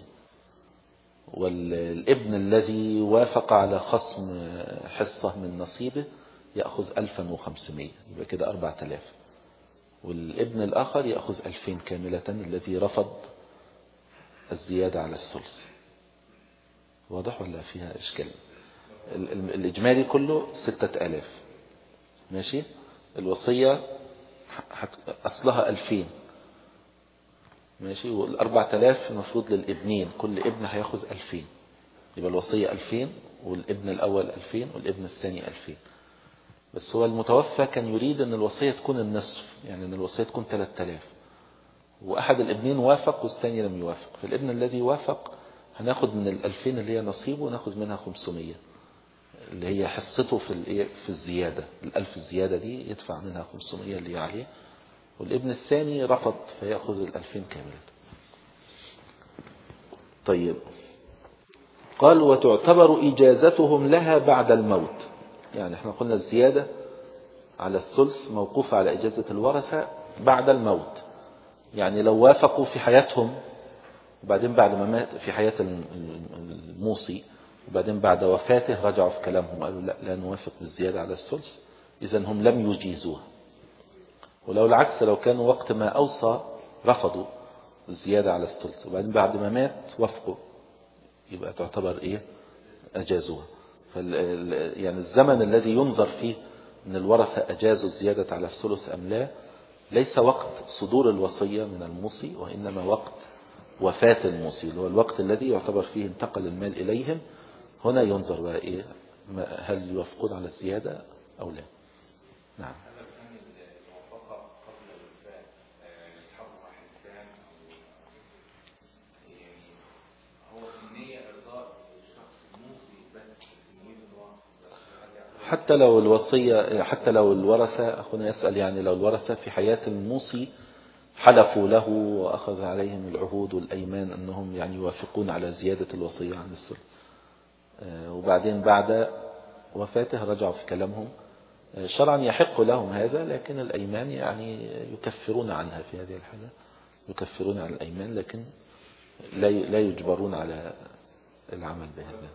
والابن الذي وافق على خصم حصة من نصيبه يأخذ ألفا وخمسمائة، يبقى كده أربعة آلاف، والابن الآخر يأخذ ألفين كاملة الذي رفض الزيادة على الثلث. واضح ولا فيها إشكال؟ الإجمالي كله ستة آلاف، ماشي. الوصية أصلها ألفين، ماشي، والأربعة آلاف المفروض للابنين، كل ابن هياخذ ألفين، يبقى الوصية ألفين، والابن الأول ألفين، والابن الثاني ألفين. بس هو المتوفى كان يريد أن الوصية تكون النصف، يعني أن الوصية تكون ثلاثة آلاف، وأحد الابنين وافق والثاني لم يوافق، فالابن الذي وافق هناخد من الألفين اللي هي نصيبه وناخد منها خمسمائة اللي هي حصته في في الزيادة، الألف الزيادة دي يدفع منها خمسمائة اللي عليه، والابن الثاني رفض فيأخذ الألفين كاملة. طيب قال وتعتبر إجازتهم لها بعد الموت، يعني احنا قلنا الزيادة على الثلث موقوفة على إجازة الورثة بعد الموت، يعني لو وافقوا في حياتهم وبعدين بعد ما مات في حياة الموصي وبعدين بعد وفاته رجعوا في كلامهم قالوا لا لا نوافق بالزيادة على الثلث، إذن هم لم يجيزوها. ولو العكس، لو كانوا وقت ما أوصى رفضوا الزيادة على الثلث وبعدين بعد ما مات وافقوا، يبقى تعتبر إيه أجازوها. يعني الزمن الذي ينظر فيه أن الورثة أجازوا الزيادة على الثلث أم لا ليس وقت صدور الوصية من الموصي، وإنما وقت وفاة الموصي، اللي هو الوقت الذي يعتبر فيه انتقل المال إليهم. هنا ينظر بقى إيه هل يوافقون على الزيادة أو لا. نعم. حتى لو الوصية، حتى لو الورثة، أخونا يسأل يعني لو الورثة في حياة الموصي حلفوا له وأخذ عليهم العهود والأيمان أنهم يعني يوافقون على زيادة الوصية عن الثلث، وبعدين بعد وفاته رجعوا في كلامهم شرعا يحق لهم هذا، لكن الأيمان يعني يكفرون عنها في هذه الحالة، يكفرون عن الأيمان، لكن لا لا يجبرون على العمل بهذا.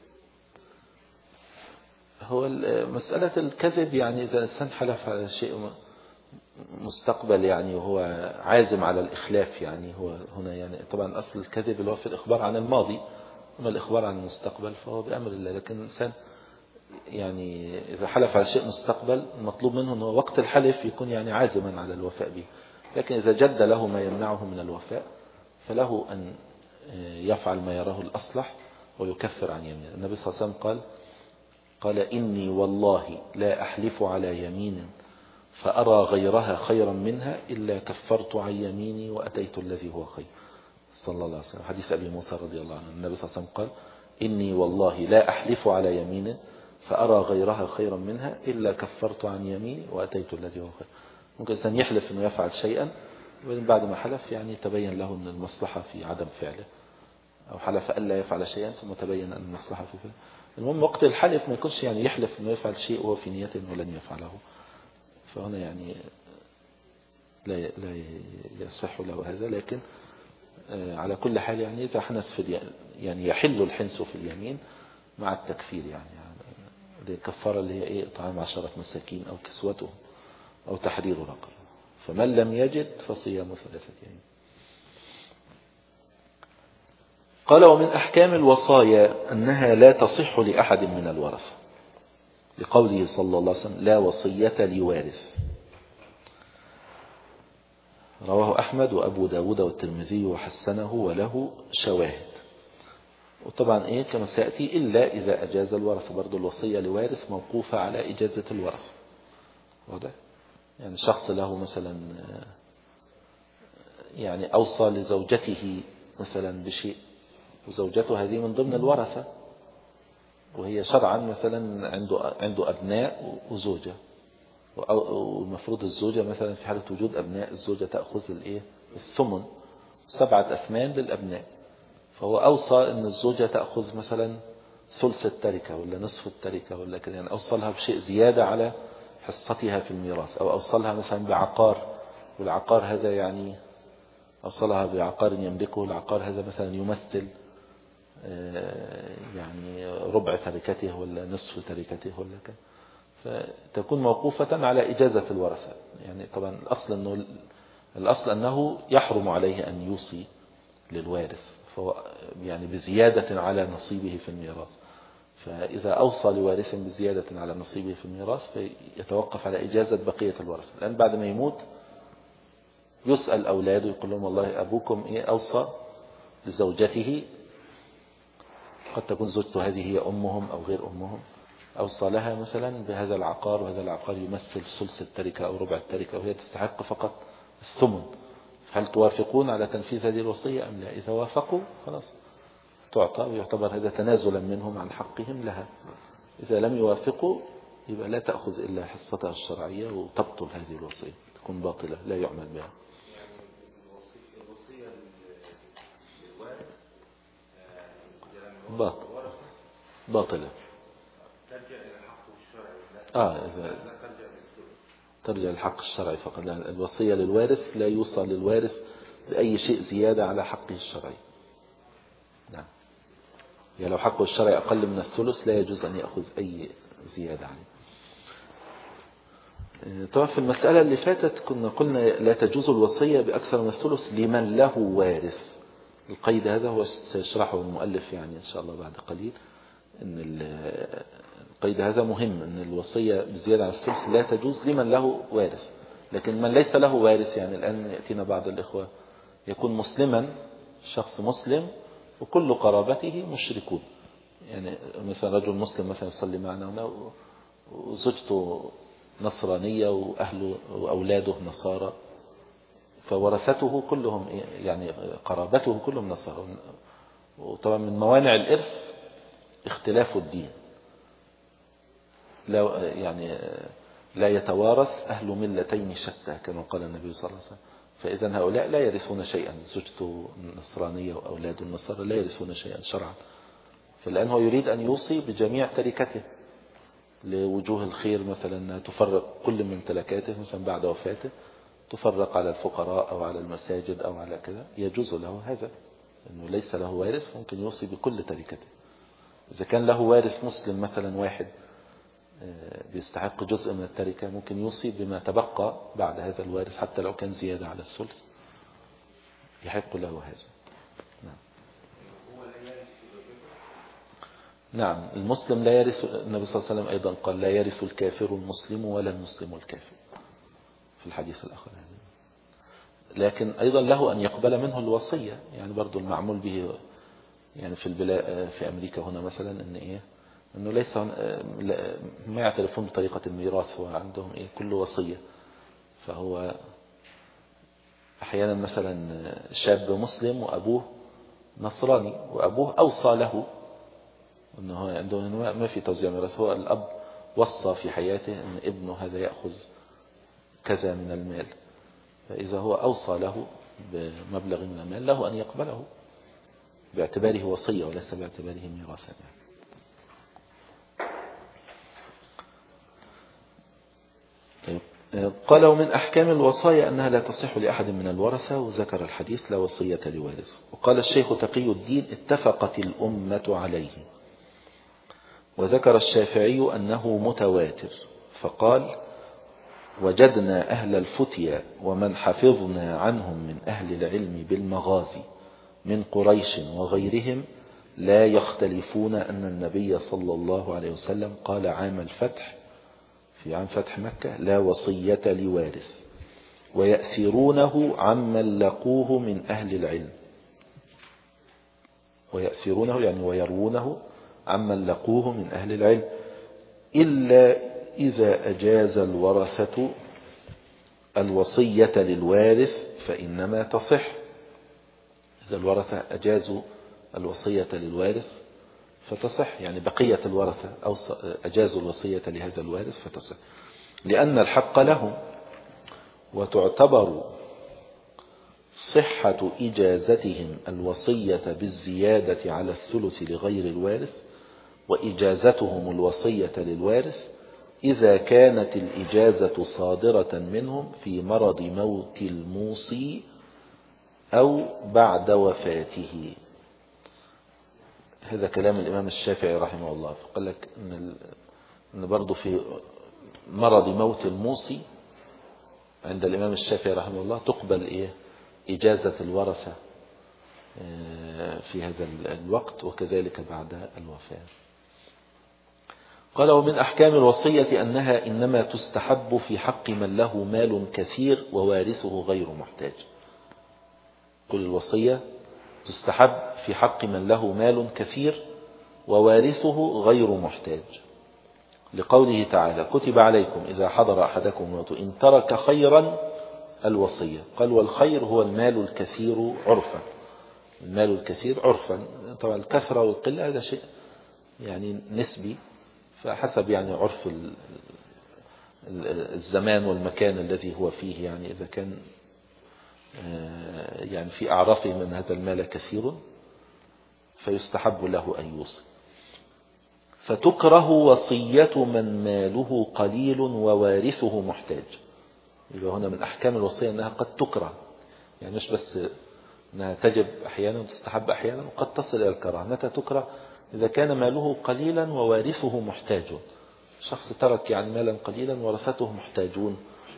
هو مسألة الكذب يعني إذا الإنسان حلف على شيء مستقبل يعني وهو عازم على الإخلاف، يعني هو هنا يعني طبعا أصل الكذب اللي هو في الإخبار عن الماضي، أما الإخبار عن المستقبل فهو بأمر الله. لكن الإنسان يعني إذا حلف على شيء مستقبل المطلوب منه أنه وقت الحلف يكون يعني عازما على الوفاء به. لكن إذا جد له ما يمنعه من الوفاء فله أن يفعل ما يراه الأصلح ويكفر عن يمينه. النبي صلى الله عليه وسلم قال قال إني والله لا أحلف على يمين فأرى غيرها خيرا منها إلا كفرت عن يميني وأتيت الذي هو خير، صلى الله عليه وسلم. حديث أبي موسى رضي الله عنه، النبي صلى الله عليه وسلم قال إني والله لا أحلف على يمين فأرى غيرها خيرا منها إلا كفرت عن يميني وأتيت الذي هو خير. ممكن الإنسان يحلف أنه يفعل شيئا وبعدين بعد ما حلف يعني تبين له أن المصلحة في عدم فعله، أو حلف ألا يفعل شيئا ثم تبين أن المصلحة في فعله. المهم وقت الحلف ما يكونش يعني يحلف أنه يفعل شيء وهو في نيته أنه لن يفعله، فهنا يعني لا لا يصح له هذا. لكن على كل حال يعني إذا حنث في يعني يحل الحنث في اليمين مع التكفير، يعني, يعني الكفارة اللي هي إيه إطعام عشرة مساكين أو كسوتهم أو تحرير رقبة، فمن لم يجد فصيام ثلاثة أيام. قال ومن أحكام الوصايا أنها لا تصح لأحد من الورثة، لقوله صلى الله عليه وسلم لا وصية لوارث، رواه أحمد وأبو داود والترمذي وحسنه وله شواهد. وطبعا إيه كما سيأتي إلا إذا أجاز الورثة، برضو الوصية لوارث موقوفة على إجازة الورثة، واضح؟ يعني شخص له مثلا يعني أوصى لزوجته مثلا بشيء وزوجته هذه من ضمن الورثة، وهي شرعا مثلا عنده عنده أبناء وزوجة، والمفروض الزوجة مثلا في حالة وجود أبناء الزوجة تأخذ الإيه الثمن، سبعة أثمان للأبناء، فهو أوصى أن الزوجة تأخذ مثلا ثلث التركة ولا نصف التركة ولا كده، يعني أوصلها بشيء زيادة على حصتها في الميراث، أو أوصلها مثلا بعقار، والعقار هذا يعني أوصلها بعقار يملكه، العقار هذا مثلا يمثل يعني ربع تركته ولا نصف تركته ولا كده، فتكون موقوفة على إجازة الورثة. يعني طبعا الأصل أنه الأصل أنه يحرم عليه أن يوصي للوارث، فهو يعني بزيادة على نصيبه في الميراث، فإذا أوصى لوارث بزيادة على نصيبه في الميراث فيتوقف على إجازة بقية الورثة، لأن بعد ما يموت يسأل أولاده يقول لهم والله أبوكم إيه أوصى لزوجته، قد تكون زوجته هذه هي أمهم أو غير أمهم، أوصى لها مثلا بهذا العقار، وهذا العقار يمثل ثلث التركة أو ربع التركة، وهي تستحق فقط الثمن، هل توافقون على تنفيذ هذه الوصية أم لا؟ إذا وافقوا خلاص تعطى، ويعتبر هذا تنازلا منهم عن حقهم لها. إذا لم يوافقوا يبقى لا تأخذ إلا حصتها الشرعية وتبطل هذه الوصية، تكون باطلة لا يعمل بها. باطل باطلة آه إذا ترجع الحق الشرعي فقط، الوصية للوارث لا يوصى للوارث بأي شيء زيادة على حقه الشرعي. نعم، يعني لو حقه الشرعي أقل من الثلث لا يجوز أن يأخذ أي زيادة عليه. طبعا في المسألة اللي فاتت كنا قلنا لا تجوز الوصية بأكثر من الثلث لمن له وارث، القيد هذا هو سيشرحه المؤلف يعني إن شاء الله بعد قليل، أن القيد هذا مهم، أن الوصية بزيادة عن الثلث لا تجوز لمن له وارث، لكن من ليس له وارث يعني الآن يأتينا بعض الإخوة يكون مسلما، شخص مسلم وكل قرابته مشركون، يعني مثلا رجل مسلم مثلا يصلي معنا وزوجته نصرانية وأهله وأولاده نصارى، فورثته كلهم يعني قرابته كلهم نصارى. وطبعا من موانع الإرث اختلاف الدين، لا يعني لا يتوارث أهل ملتين شتى كما قال النبي صلى الله عليه وسلم، فإذا هؤلاء لا يرثون شيئا، زوجته نصرانية وأولاده النصارى لا يرثون شيئا شرعا، فالآن هو يريد أن يوصي بجميع تركته، لوجوه الخير مثلا تفرق كل من ممتلكاته مثلا بعد وفاته، تفرق على الفقراء أو على المساجد أو على كذا، يجوز له هذا، إنه ليس له وارث ممكن يوصي بكل تركته. إذا كان له وارث مسلم مثلا واحد بيستحق جزء من التركة، ممكن يوصي بما تبقى بعد هذا الوارث حتى لو كان زيادة على الثلث، يحق له هذا. نعم. نعم المسلم لا يرث، النبي صلى الله عليه وسلم أيضا قال لا يرث الكافر المسلم ولا المسلم الكافر في الحديث الآخر. لكن أيضا له أن يقبل منه الوصية، يعني برضو المعمول به يعني في البلاد في أمريكا هنا مثلا إن إيه، إنه ليس ما يعترفون بطريقة الميراث، وعندهم إيه كل وصية. فهو أحيانا مثلا شاب مسلم وأبوه نصراني، وأبوه أوصى له إنه عنده ما في توزيع ميراث، هو الأب وصى في حياته إن ابنه هذا يأخذ كذا من المال، فإذا هو أوصى له بمبلغ من المال له أن يقبله باعتباره وصية وليس باعتباره ميراثا. طيب. قال ومن أحكام الوصايا أنها لا تصح لأحد من الورثة، وذكر الحديث لا وصية لوارث. وقال الشيخ تقي الدين اتفقت الأمة عليه، وذكر الشافعي أنه متواتر، فقال وجدنا أهل الفتيا ومن حفظنا عنهم من أهل العلم بالمغازي من قريش وغيرهم لا يختلفون أن النبي صلى الله عليه وسلم قال عام الفتح في عام فتح مكة لا وصية لوارث، ويأثرونه عمن لقوه من أهل العلم، ويأثرونه يعني ويروونه عمن لقوه من أهل العلم إلا إذا أجاز الورثة الوصية للوارث فإنما تصح. إذا الورثة أجازوا الوصية للوارث فتصح، يعني بقية الورثة أو أجازوا الوصية لهذا الوارث فتصح، لأن الحق لهم. وتعتبر صحة إجازتهم الوصية بالزيادة على الثلث لغير الوارث، وإجازتهم الوصية للوارث إذا كانت الإجازة صادرة منهم في مرض موت الموصي أو بعد وفاته. هذا كلام الإمام الشافعي رحمه الله. فقال لك إن, إن برضو في مرض موت الموصي عند الإمام الشافعي رحمه الله تقبل إيه إجازة الورثة في هذا الوقت، وكذلك بعد الوفاة. قال ومن أحكام الوصية أنها إنما تستحب في حق من له مال كثير ووارثه غير محتاج. كل الوصية تستحب في حق من له مال كثير ووارثه غير محتاج، لقوله تعالى كتب عليكم إذا حضر أحدكم الموت إن ترك خيرا الوصية. قال والخير هو المال الكثير عرفا، المال الكثير عرفا، طبعا الكثرة والقلة هذا شيء يعني نسبي، فحسب يعني عرف الزمان والمكان الذي هو فيه. يعني إذا كان يعني في أعرافه من هذا المال كثير فيستحب له أن يوصي. فتكره وصية من ماله قليل ووارثه محتاج. يبقى هنا من أحكام الوصية أنها قد تكره، يعني مش بس أنها تجب أحيانا وتستحب أحيانا، وقد تصل إلى الكراهة. متى تكره؟ إذا كان ماله قليلا ووارثه محتاج. شخص ترك يعني مالا قليلا ورثته محتاجون،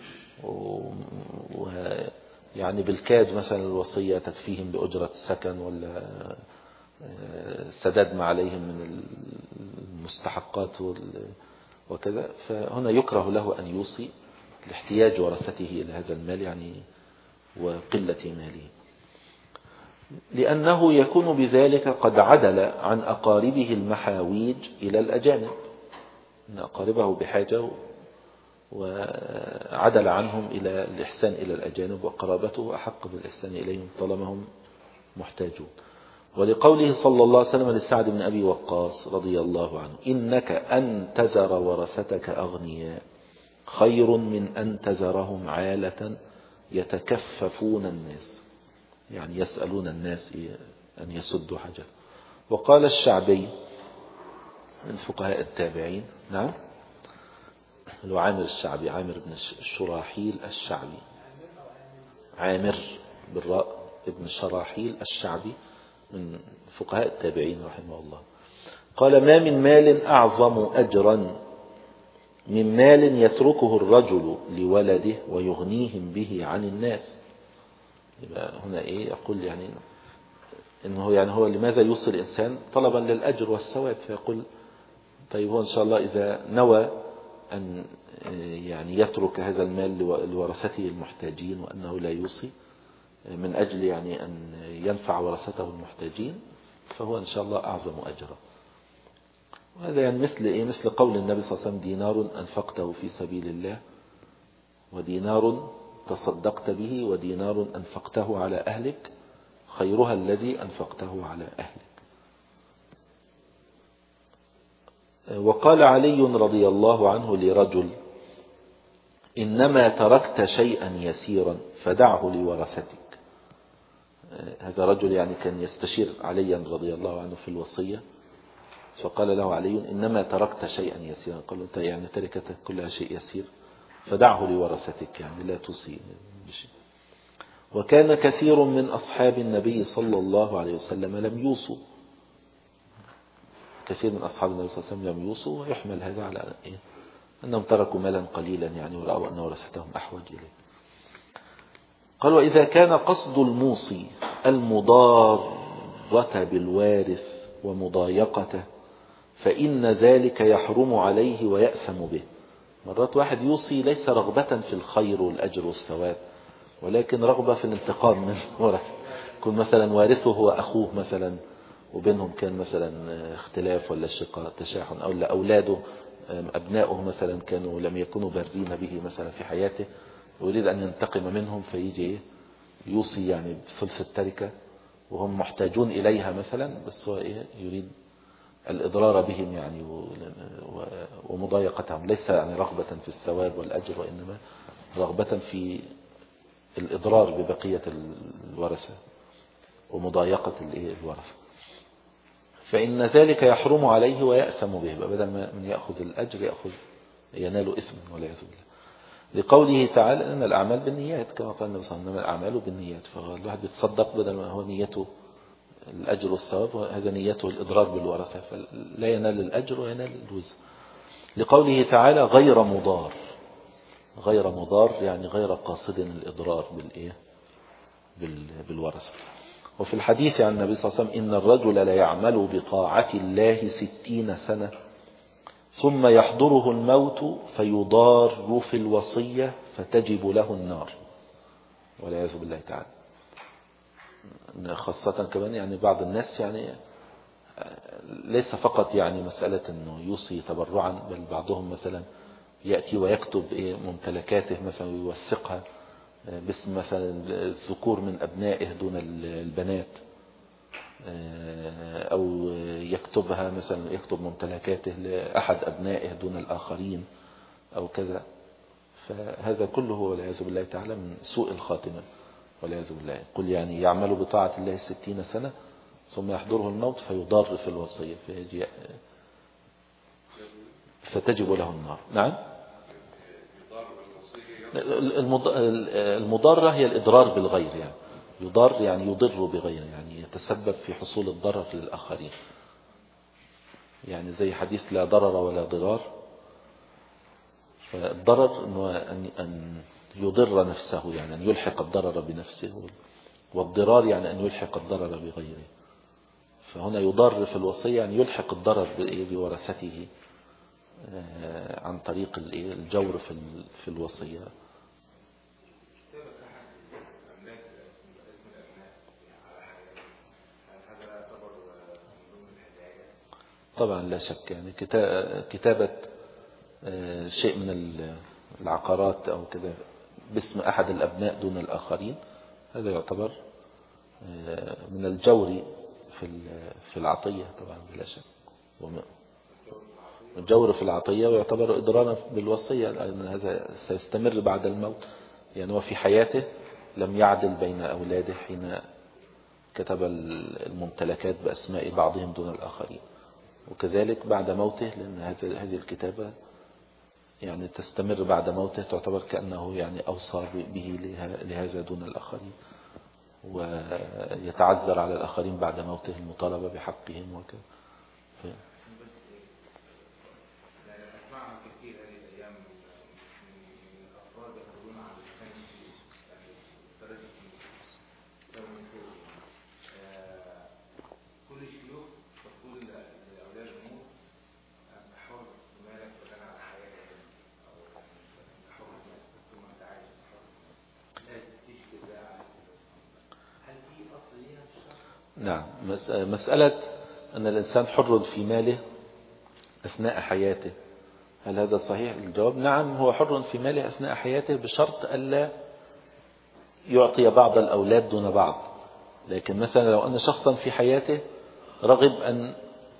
ويعني بالكاد مثلا الوصية تكفيهم بأجرة السكن ولا سداد ما عليهم من المستحقات وكذا، فهنا يكره له أن يوصي لاحتياج ورثته إلى هذا المال يعني وقلة ماله، لأنه يكون بذلك قد عدل عن أقاربه المحاويج إلى الأجانب، أن أقاربه بحاجة وعدل عنهم إلى الإحسان إلى الأجانب، وقرابته أحق بالإحسان إليهم طالما هم محتاجون. ولقوله صلى الله عليه وسلم لسعد بن أبي وقاص رضي الله عنه إنك أن تذر ورثتك أغنياء خير من أن تذرهم عالة يتكففون الناس، يعني يسألون الناس أن يسدوا حاجة. وقال الشعبي من فقهاء التابعين نعم اللي هو عامر الشعبي، عامر بن شراحيل الشعبي، عامر بالراء ابن شراحيل الشعبي من فقهاء التابعين رحمه الله. قال: ما من مال أعظم أجرا من مال يتركه الرجل لولده ويغنيهم به عن الناس. يبقى هنا إيه يقول يعني إنه يعني هو لماذا يوصي الإنسان طلبا للأجر والثواب، فيقول طيب هو إن شاء الله إذا نوى أن يعني يترك هذا المال لورثته المحتاجين وأنه لا يوصي من أجل يعني أن ينفع ورثته المحتاجين، فهو إن شاء الله أعظم أجرا. وهذا يعني مثل إيه؟ مثل قول النبي صلى الله عليه وسلم: دينار أنفقته في سبيل الله، ودينار تصدقت به، ودينار أنفقته على أهلك، خيرها الذي أنفقته على أهلك. وقال علي رضي الله عنه لرجل: إنما تركت شيئا يسيرا فدعه لورثتك. هذا رجل يعني كان يستشير عليا رضي الله عنه في الوصية، فقال له علي: إنما تركت شيئا يسيرا. قال له: أنت يعني تركتك كلها شيء يسير، فدعه لورثتك، يعني لا توصي بشيء. وكان كثير من أصحاب النبي صلى الله عليه وسلم لم يوصوا، كثير من أصحاب النبي صلى الله عليه وسلم لم يوصوا، ويحمل هذا على إيه؟ أنهم تركوا مالا قليلا يعني ورأوا أن ورثتهم أحوج إليه. قال: وإذا كان قصد الموصي المضارة بالوارث ومضايقته فإن ذلك يحرم عليه ويأثم به. مرات واحد يوصي ليس رغبة في الخير والأجر والثواب، ولكن رغبة في الانتقام من ورثه. يكون مثلا وارثه هو أخوه مثلا، وبينهم كان مثلا اختلاف ولا شقاق تشاحن، أو أولاده أبنائه مثلا كانوا لم يكونوا بارين به مثلا في حياته، ويريد أن ينتقم منهم، فيجي يوصي يعني بثلث التركة وهم محتاجون إليها مثلا، بس هو يريد الإضرار بهم يعني ومضايقتهم، ليس يعني رغبة في الثواب والأجر، وإنما رغبة في الإضرار ببقية الورثة ومضايقة الورثة. فإن ذلك يحرم عليه ويأثم به، بدل ما من يأخذ الأجر يأخذ ينال إثما والعياذ بالله. لقوله تعالى: إن الأعمال بالنيات، كما قال النبي صلى الله عليه وسلم: الأعمال بالنيات. فالواحد بيتصدق بدل ما هو نيته الأجر والثواب، هذا نيته الإضرار بالورثة، فلا ينال الأجر وينال الوزر. لقوله تعالى: غير مضار، غير مضار يعني غير قاصد الإضرار بالإيه بالورثة. وفي الحديث عن النبي صلى الله عليه وسلم: إن الرجل لا يعمل بطاعة الله ستين سنة ثم يحضره الموت فيضار في الوصية فتجب له النار والعياذ بالله تعالى. خاصة كمان يعني بعض الناس يعني ليس فقط يعني مسألة أنه يوصي تبرعا، بل بعضهم مثلا يأتي ويكتب ممتلكاته مثلا ويوثقها باسم مثلا الذكور من أبنائه دون البنات، أو يكتبها مثلا يكتب ممتلكاته لأحد أبنائه دون الآخرين أو كذا. فهذا كله والعياذ بالله تعالى من سوء الخاتمة والعياذ بالله. قل يعني يعمل بطاعة الله ستين سنة ثم يحضره الموت فيضار في الوصية فيجي فتجب له النار. نعم. المضارة هي الإضرار بالغير، يعني يضار يعني يضر بغيره، يعني يتسبب في حصول الضرر للآخرين، يعني زي حديث لا ضرر ولا ضرار. فالضرر أن يضر نفسه، يعني أن يلحق الضرر بنفسه، والضرار يعني أن يلحق الضرر بغيره. فهنا يضر في الوصية يعني يلحق الضرر بورثته عن طريق الجور في الوصية. طبعا لا شك، يعني كتابة شيء من العقارات أو كذا باسم أحد الأبناء دون الآخرين، هذا يعتبر من الجور في العطية طبعا بلا شك، الجور في العطية ويعتبر إضرارا بالوصية، لأن هذا سيستمر بعد الموت. يعني وفي حياته لم يعدل بين أولاده حين كتب الممتلكات بأسماء بعضهم دون الآخرين، وكذلك بعد موته، لأن هذه الكتابة يعني تستمر بعد موته تعتبر كأنه يعني أوصى به لهذا دون الآخرين، ويتعذر على الآخرين بعد موته المطالبة بحقهم وكذا. نعم. مسألة أن الإنسان حر في ماله أثناء حياته، هل هذا صحيح؟ الجواب نعم، هو حر في ماله أثناء حياته بشرط ألا يعطي بعض الأولاد دون بعض. لكن مثلا لو أن شخصا في حياته رغب أن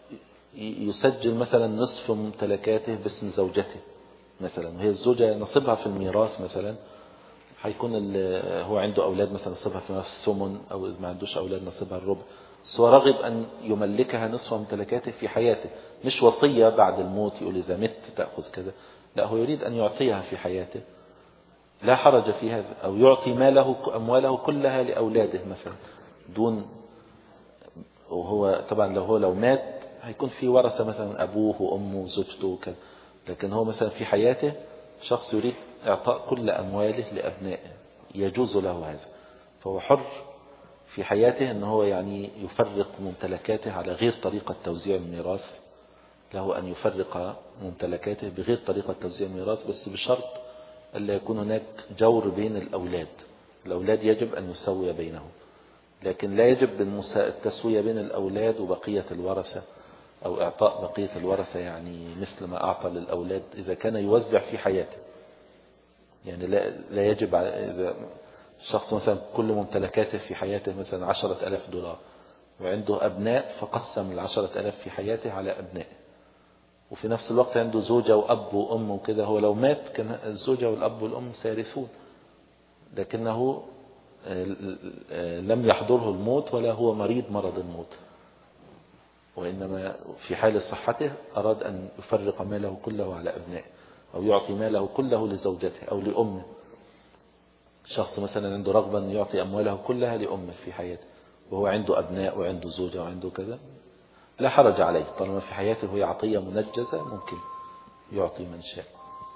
يسجل مثلا نصف ممتلكاته باسم زوجته مثلا، وهي الزوجة نصيبها في الميراث مثلا، هيكون هو عنده أولاد مثلا نصيبها في الثمن، أو إذا ما عندوش أولاد نصيبها الربع، بس هو راغب أن يملكها نصف ممتلكاته في حياته، مش وصية بعد الموت يقول إذا مت تأخذ كذا، لا، هو يريد أن يعطيها في حياته، لا حرج في هذا. أو يعطي ماله أمواله كلها لأولاده مثلا دون، وهو طبعا لو هو لو مات هيكون في ورثة مثلا أبوه وأمه وزوجته وكذا، لكن هو مثلا في حياته شخص يريد إعطاء كل أمواله لأبنائه يجوز له هذا، فهو حر في حياته أنه هو يعني يفرق ممتلكاته على غير طريقة توزيع الميراث، له أن يفرق ممتلكاته بغير طريقة توزيع الميراث، بس بشرط ألا يكون هناك جور بين الأولاد. الأولاد يجب أن يسوي بينهم، لكن لا يجب التسوية بين الأولاد وبقية الورثة، أو إعطاء بقية الورثة يعني مثل ما أعطى للأولاد إذا كان يوزع في حياته. يعني لا, لا يجب إذا شخص مثلا كل ممتلكاته في حياته مثلا عشرة ألاف دولار، وعنده أبناء فقسم العشرة ألاف في حياته على أبنائه، وفي نفس الوقت عنده زوجة وأب وأم وكذا، هو لو مات كان الزوجة والأب والأم سيرثون، لكنه لم يحضره الموت ولا هو مريض مرض الموت، وإنما في حال صحته أراد أن يفرق ماله كله على أبنائه، أو يعطي ماله كله لزوجته أو لأمه. شخص مثلا عنده رغبة أن يعطي أمواله كلها لأمه في حياته، وهو عنده أبناء وعنده زوجة وعنده كذا، لا حرج عليه طالما في حياته هي عطية منجزة، ممكن يعطي من شاء.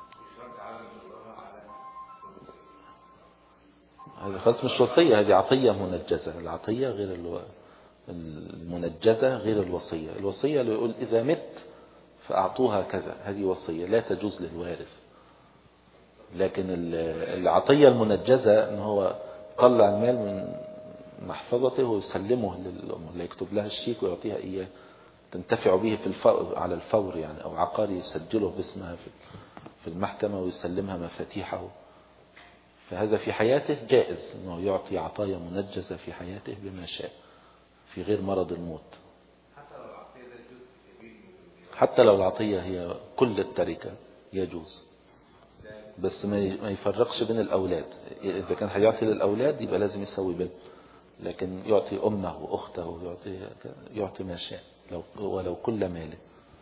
هذا خاص مش وصية، هذه عطية منجزة. العطية غير الو... المنجزة غير الوصية. الوصية اللي يقول إذا مت فأعطوها كذا، هذه وصية لا تجوز للوارث. لكن العطية المنجزة ان هو يطلع المال من محفظته ويسلمه للأم، لا يكتب لها الشيك ويعطيها إياه تنتفع به في الفور على الفور يعني، أو عقار يسجله باسمها في المحكمة ويسلمها مفاتيحه. فهذا في حياته جائز أنه يعطي عطايا منجزة في حياته بما شاء في غير مرض الموت، حتى لو العطية هي كل التركة يجوز، بس ما يفرقش بين الأولاد. إذا كان هيعطي للأولاد يبقى لازم يسوي بين، لكن يعطي أمه وأخته يعطي, يعطي ما شاء لو ولو كل ماله.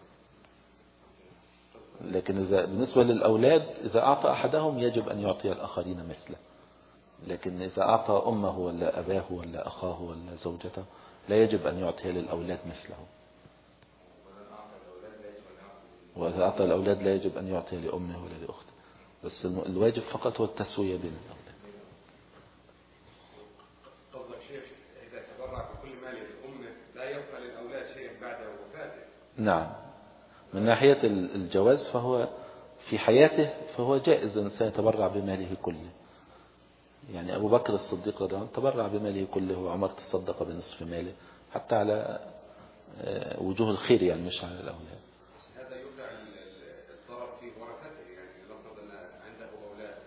لكن إذا بالنسبة للأولاد إذا أعطى أحدهم يجب أن يعطي الآخرين مثله، لكن إذا أعطى أمه ولا أباه ولا أخاه ولا زوجته لا يجب أن يعطي للأولاد مثله. وإذا أعطى الأولاد لا يجب أن يعطي لأمه ولا لأخته، بس الواجب فقط هو التسوية بين الأولاد. قصدك شيخ إذا تبرع بكل ماله لأمه لا يبقى للأولاد شيء بعد وفاته؟ نعم، من ناحية الجواز فهو في حياته فهو جائز أن سيتبرع بماله كله. يعني أبو بكر الصديق رضي الله عنه تبرع بماله كله، وعمر تصدق بنصف ماله، حتى على وجوه الخير يعني مش على الأولاد. هذا يرجع الضرر في ورثته، يعني لفظ أن عنده أولاد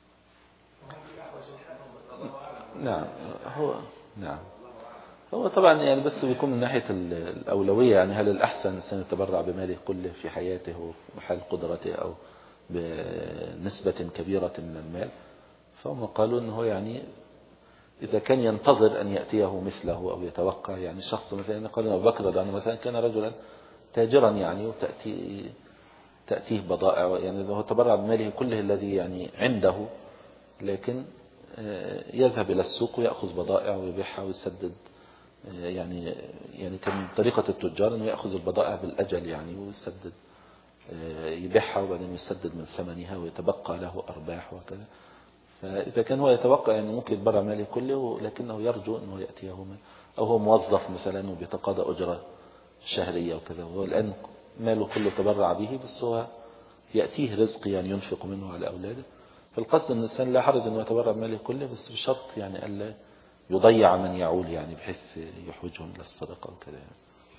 نعم هو نعم هو طبعا يعني بس بيكون من ناحية الأولوية، يعني هل الأحسن الإنسان يتبرع بماله كله في حياته وحال قدرته أو بنسبة كبيرة من المال، فهم قالوا أنه يعني إذا كان ينتظر أن يأتيه مثله أو يتوقع، يعني شخص مثلا قال أبو بكر لأنه مثلا كان رجلا تاجرا يعني، وتأتي تأتيه بضائع، يعني هو تبرع بماله كله الذي يعني عنده، لكن يذهب إلى السوق ويأخذ بضائع ويبيعها ويسدد، يعني يعني كان طريقة التجار أنه يأخذ البضائع بالأجل يعني ويسدد، يبيعها وبعدين يسدد من ثمنها ويتبقى له أرباح وكذا. فإذا كان هو يتوقع يعني ممكن يتبرع ماله كله، لكنه يرجو أنه يأتيه مال، أو هو موظف مثلا وبيتقاضى أجرة شهرية وكذا، وهو الآن ماله كله تبرع به، بس هو يأتيه رزق يعني ينفق منه على أولاده. فالقصد أن الإنسان لا حرج أنه يتبرع ماله كله، بس بشرط يعني ألا يضيع من يعول، يعني بحيث يحوجهم إلى الصدقة وكذا يعني.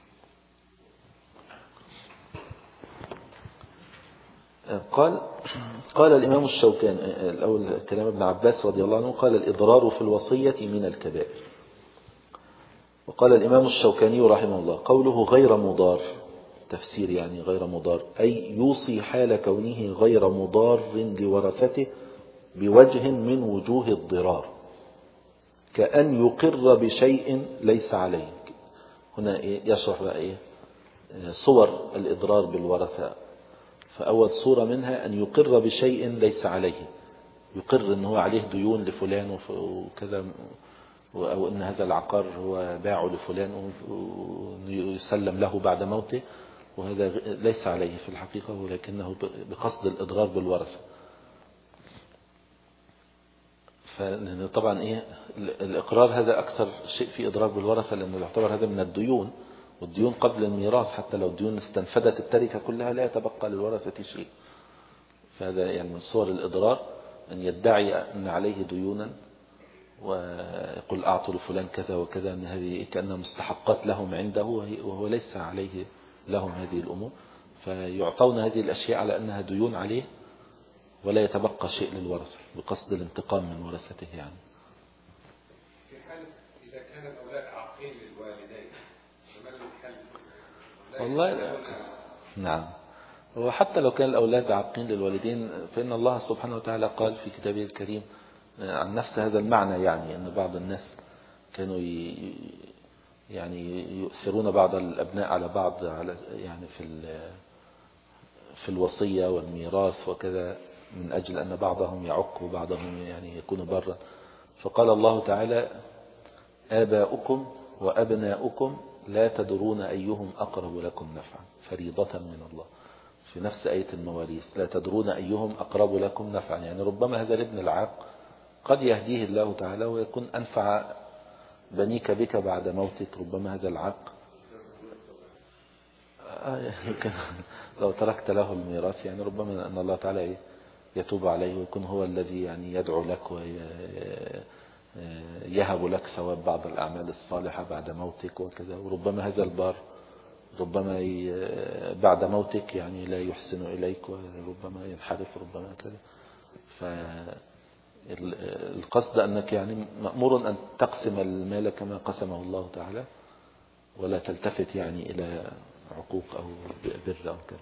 قال قال الإمام الشوكاني الأول كلام ابن عباس رضي الله عنه، قال الإضرار في الوصية من الكبائر. وقال الإمام الشوكاني رحمه الله قوله غير مضار، تفسير يعني غير مضار أي يوصي حال كونه غير مضار لورثته بوجه من وجوه الضرار، كأن يقر بشيء ليس عليه. هنا إيه يشرح بقى إيه صور الإضرار بالورثة. فأول صورة منها أن يقر بشيء ليس عليه، يقر أنه هو عليه ديون لفلان وكذا، أو أن هذا العقار هو باعه لفلان ويسلم له بعد موته، وهذا ليس عليه في الحقيقة، ولكنه بقصد الإضرار بالورثة. فطبعا إيه الإقرار هذا أكثر شيء في إضرار بالورثة، لأنه يعتبر هذا من الديون، والديون قبل الميراث حتى لو الديون استنفدت التركة كلها لا يتبقى للورثة شيء. فهذا يعني من صور الإضرار أن يدعي أن عليه ديونا ويقول أعطوا لفلان كذا وكذا، أن هذه كأنها مستحقات لهم عنده وهو ليس عليه لهم هذه الأمور، فيعطون هذه الأشياء على أنها ديون عليه ولا يتبقى شيء للورثة بقصد الانتقام من ورثته يعني. في حال إذا كان الأولاد عاقين للوالدين فما الحل؟ والله نعم، وحتى لو كان الأولاد عاقين للوالدين فإن الله سبحانه وتعالى قال في كتابه الكريم عن نفس هذا المعنى، يعني أن بعض الناس كانوا يعني يؤثرون بعض الأبناء على بعض على يعني في في الوصية والميراث وكذا، من أجل أن بعضهم يعق وبعضهم يعني يكون برا. فقال الله تعالى آباؤكم وأبناؤكم لا تدرون أيهم أقرب لكم نفعا فريضة من الله، في نفس آية المواريث لا تدرون أيهم أقرب لكم نفعا، يعني ربما هذا الابن العاق قد يهديه الله تعالى ويكون أنفع بنيك بك بعد موتك، ربما هذا العاق لو تركت له الميراث يعني ربما أن الله تعالى يتوب عليه ويكون هو الذي يعني يدعو لك ويهب لك ثواب بعض الأعمال الصالحة بعد موتك وكذا، وربما هذا البار ربما بعد موتك يعني لا يحسن إليك وربما ينحرف ربما كذا. فالقصد أنك يعني مأمور أن تقسم المال كما قسمه الله تعالى، ولا تلتفت يعني إلى عقوق أو بر أو كذا.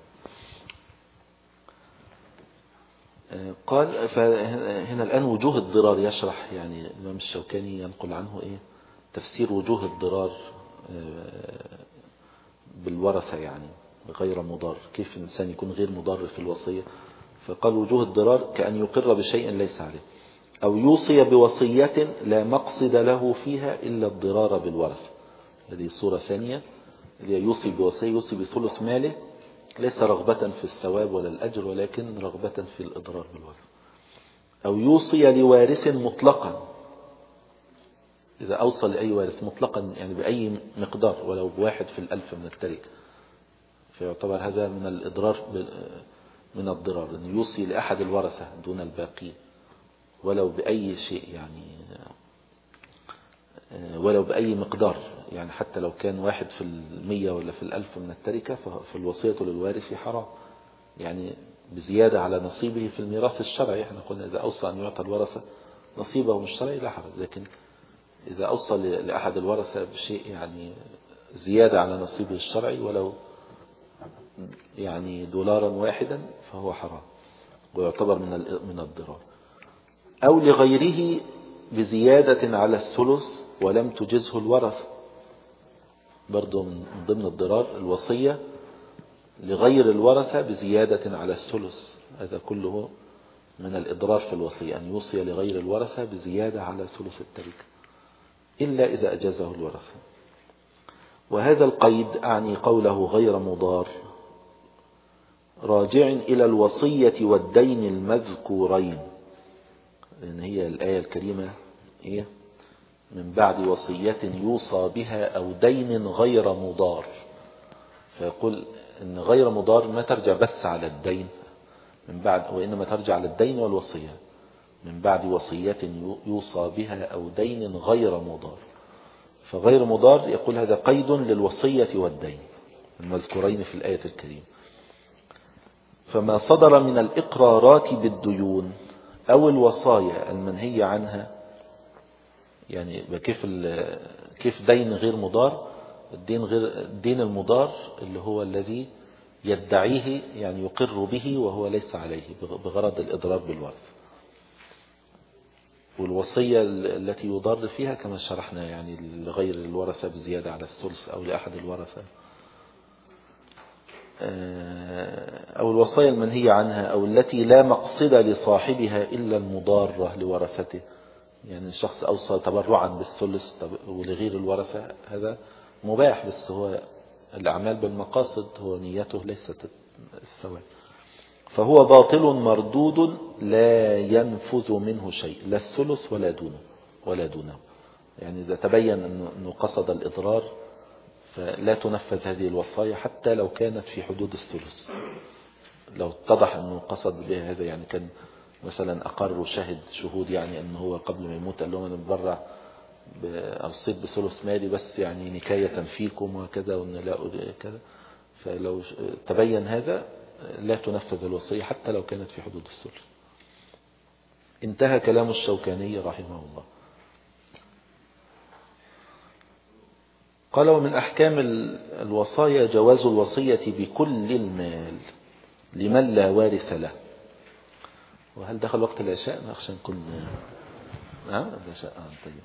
قال فهنا الآن وجوه الضرار يشرح، يعني الإمام الشوكاني ينقل عنه إيه تفسير وجوه الضرار بالورثة، يعني غير مضار، كيف الإنسان يكون غير مضار في الوصية. فقال وجوه الضرار كأن يقر بشيء ليس عليه، أو يوصي بوصية لا مقصد له فيها إلا الضرار بالورثة. هذه صورة ثانية، اللي يوصي بوصية يوصي بثلث ماله ليس رغبة في الثواب ولا الأجر، ولكن رغبة في الإضرار بالورثة. أو يوصي لوارث مطلقا، إذا أوصى لأي وارث مطلقا يعني بأي مقدار ولو بواحد في الألف من التركة، فيعتبر هذا من الإضرار من الضرار، أن يوصي لأحد الورثة دون الباقين ولو بأي شيء، يعني ولو بأي مقدار، يعني حتى لو كان واحد في المية ولا في الألف من التركة فالوصية للوارث حرام، يعني بزيادة على نصيبه في الميراث الشرعي. احنا قلنا إذا أوصى أن يعطى الورثة نصيبه من الشرعي لا حرج، لكن إذا أوصى لأحد الورثة بشيء يعني زيادة على نصيبه الشرعي ولو يعني دولارا واحدا فهو حرام ويعتبر من من الضرار. أو لغيره بزيادة على الثلث ولم تجزه الورث، برضو من ضمن الضرار الوصية لغير الورثة بزيادة على الثلث. هذا كله من الإضرار في الوصية، أن يوصي لغير الورثة بزيادة على ثلث التركة إلا إذا أجازه الورثة. وهذا القيد أعني قوله غير مضار راجع إلى الوصية والدين المذكورين، لأن هي الآية الكريمة إيه؟ من بعد وصية يوصى بها أو دين غير مضار، فيقول إن غير مضار ما ترجع بس على الدين من بعد، وإنما ترجع على الدين والوصية من بعد وصية يوصى بها أو دين غير مضار. فغير مضار يقول هذا قيد للوصية والدين المذكورين في الآية الكريمة. فما صدر من الإقرارات بالديون أو الوصايا المنهية عنها، يعني كيف كيف دين غير مضار؟ الدين غير الدين المضار اللي هو الذي يدعيه، يعني يقر به وهو ليس عليه بغرض الإضرار بالورث. والوصية التي يضر فيها كما شرحنا يعني لغير الورثة بزيادة على الثلث أو لأحد الورثة، أو الوصايا المنهية عنها أو التي لا مقصد لصاحبها إلا المضارة لورثته. يعني الشخص أوصى تبرعا بالثلث ولغير الورثة، هذا مباح، بس هو الأعمال بالمقاصد، هو نيته ليست الثواب، فهو باطل مردود لا ينفذ منه شيء، لا الثلث ولا دونه ولا دونه. يعني إذا تبين أنه قصد الإضرار فلا تنفذ هذه الوصايا حتى لو كانت في حدود الثلث. لو اتضح أنه قصد بها هذا، يعني كان مثلا أقر وشهد شهود يعني أنه هو قبل ما يموت قال لهم أنا ببرع أوصيت بثلث مالي بس يعني نكاية فيكم وكذا وأن لا كذا، فلو تبين هذا لا تنفذ الوصية حتى لو كانت في حدود الثلث. انتهى كلام الشوكاني رحمه الله. قال ومن أحكام الوصايا جواز الوصية بكل المال لمن لا وارث له. وهل دخل وقت العشاء؟ أخشى نكون آه العشاء آه طيب.